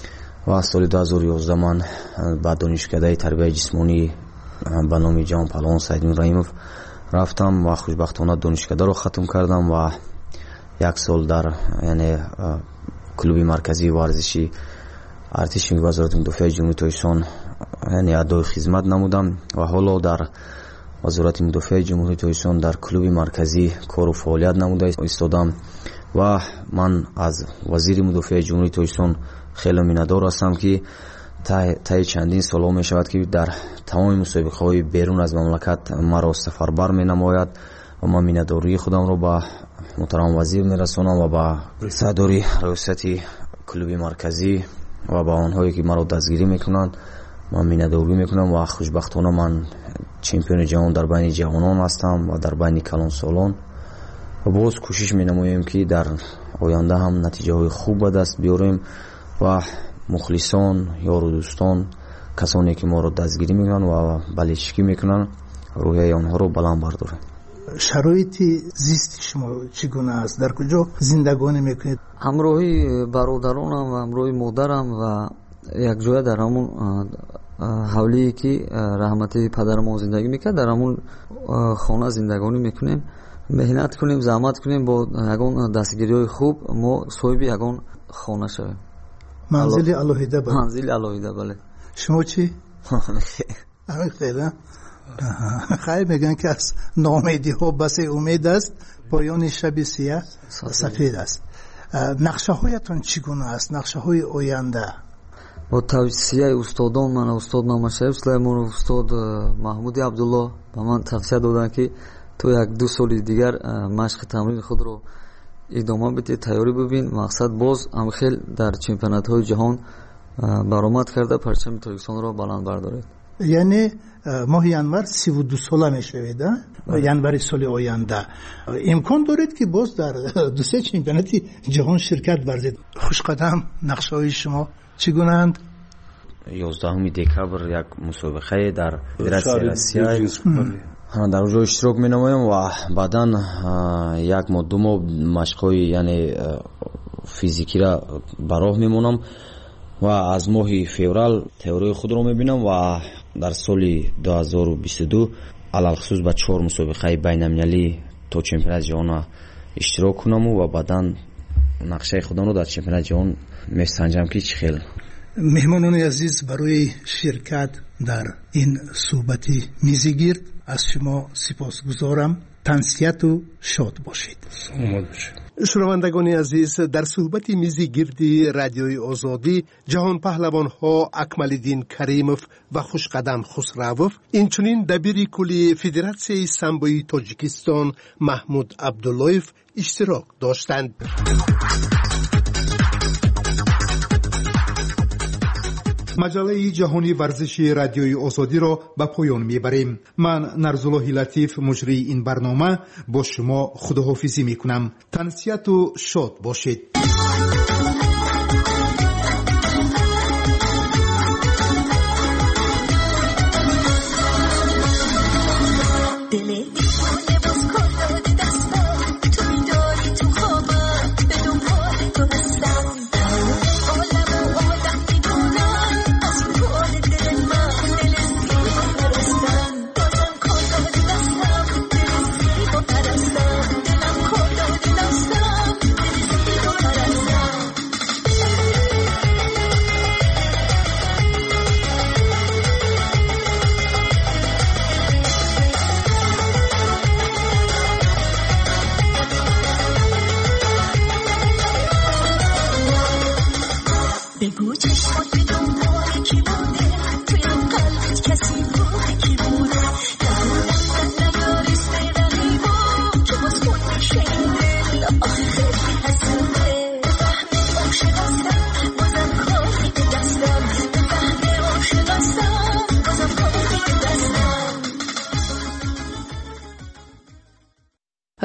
و سال دو هزار و یازده من به دانشکده تربیت جسمانی به نام جان پهلوان سعید رحیموف رفتم و خوشبختانه دانشکده رو ختم کردم و یک سال در یعنی کلوب مرکزی ورزشی ارتش وزارت مدافع جمهوری تاجیکستان یعنی ادای خدمت نمودم و حالا در وزارت مدافع جمهوری تاجیکستان در کلوب مرکزی کار و فعالیت نموده ایستادم و من از وزیر مدافع جمهوری تاجیکستان خیلی میندار هستم که تا چندین سال می شود که در تمام مسابقه های بیرون از مملکت مرا سفربر می نماید و من مینداری خودم رو با محترم وزیر میرسونم و با صدری رئاستی کلوب مرکزی و با آنهایی که مرا دستگیری میکنند من مینداری میکنم و خوشبختانه من چمپیون جهان در بین جوانان هستم و در بین کلان سالان و باز کوشش مینماییم که در آینده هم نتیجه های خوب به دست بیاریم و مخلصان یار و دوستان کسانی که ما را دستگیری میکنند و بلیچکی میکنند روحیه آنها رو بلند برداریم. شرایط زیست شما چگونه است؟ در کجا زندگانی میکنید؟ همراهی برادرانم و همراهی مادرم و یک جای در همون حولی که رحمتی پدر ما زندگی میکرد در همون خانه زندگانی میکنیم. مهنت کنیم، زحمت کنیم، با یگان دستگیری های خوب ما صاحب یگان خانه شویم. منزل الهیده بله. منزل الهیده بله. شما چی؟ همین خیلی خیلی میگن که از ناامیدی ها بس امید است، پایان شب سیاه سفید است. نقشه هایتون چگونه است؟ نقشه های آینده؟ با توصیه استادان من، استاد محمد شریف سلیمانوف، استاد محمود عبدالله به من توصیه دادن که تو یک دو سال دیگر مشق تمرین خود رو ادامه بده، تیاری ببین، مقصد باز هم خیلی در چمپیونات های جهان برآمد کرده پرچم تاجیکستان رو بلند بردارید. یعنی ماه ینور سی و دو ساله میشوید ینور سال آینده امکان دارید که باز در دو سه چمپیونات جهان شرکت ورزید. خوشقدم، نقشه های شما چگونه اند؟ یازدهم دکبر یک مسابقه در فدراسیون روسیه در اونجا اشتراک می نمایم و بعدا یک ماه دو ماه مشق‌های یعنی فیزیکی را براه میمونم و از ماه فوریه تئوری خود رو میبینم و در سال دو هزار و بیست و دو علل خصوص با چهار مسابقه بین المللی تا چمپیونات جهان اشتراک کنم و بعدا نقشه خودم رو در چمپیونات جهان میسنجم که چه خیلی. مهمانان عزیز، برای شرکت در این صحبت میزگیر از شما سپاسگزارم. تنسیت و شاد باشید. شنوندگان عزیز، در صحبت میزی گردی رادیوی آزادی جهان پهلوان ها اکمالدین کریموف و خوشقدم خسروف، اینچنین دبیر کلی فدراسیون سامبوی تاجیکستان محمود عبداللهیف اشتراک داشتند. مجله جهانی ورزشی رادیوی آزادی را به پایان میبریم. من نرزالله لطیف مجری این برنامه با شما خداحافظی میکنم. تنسیت و شاد باشید.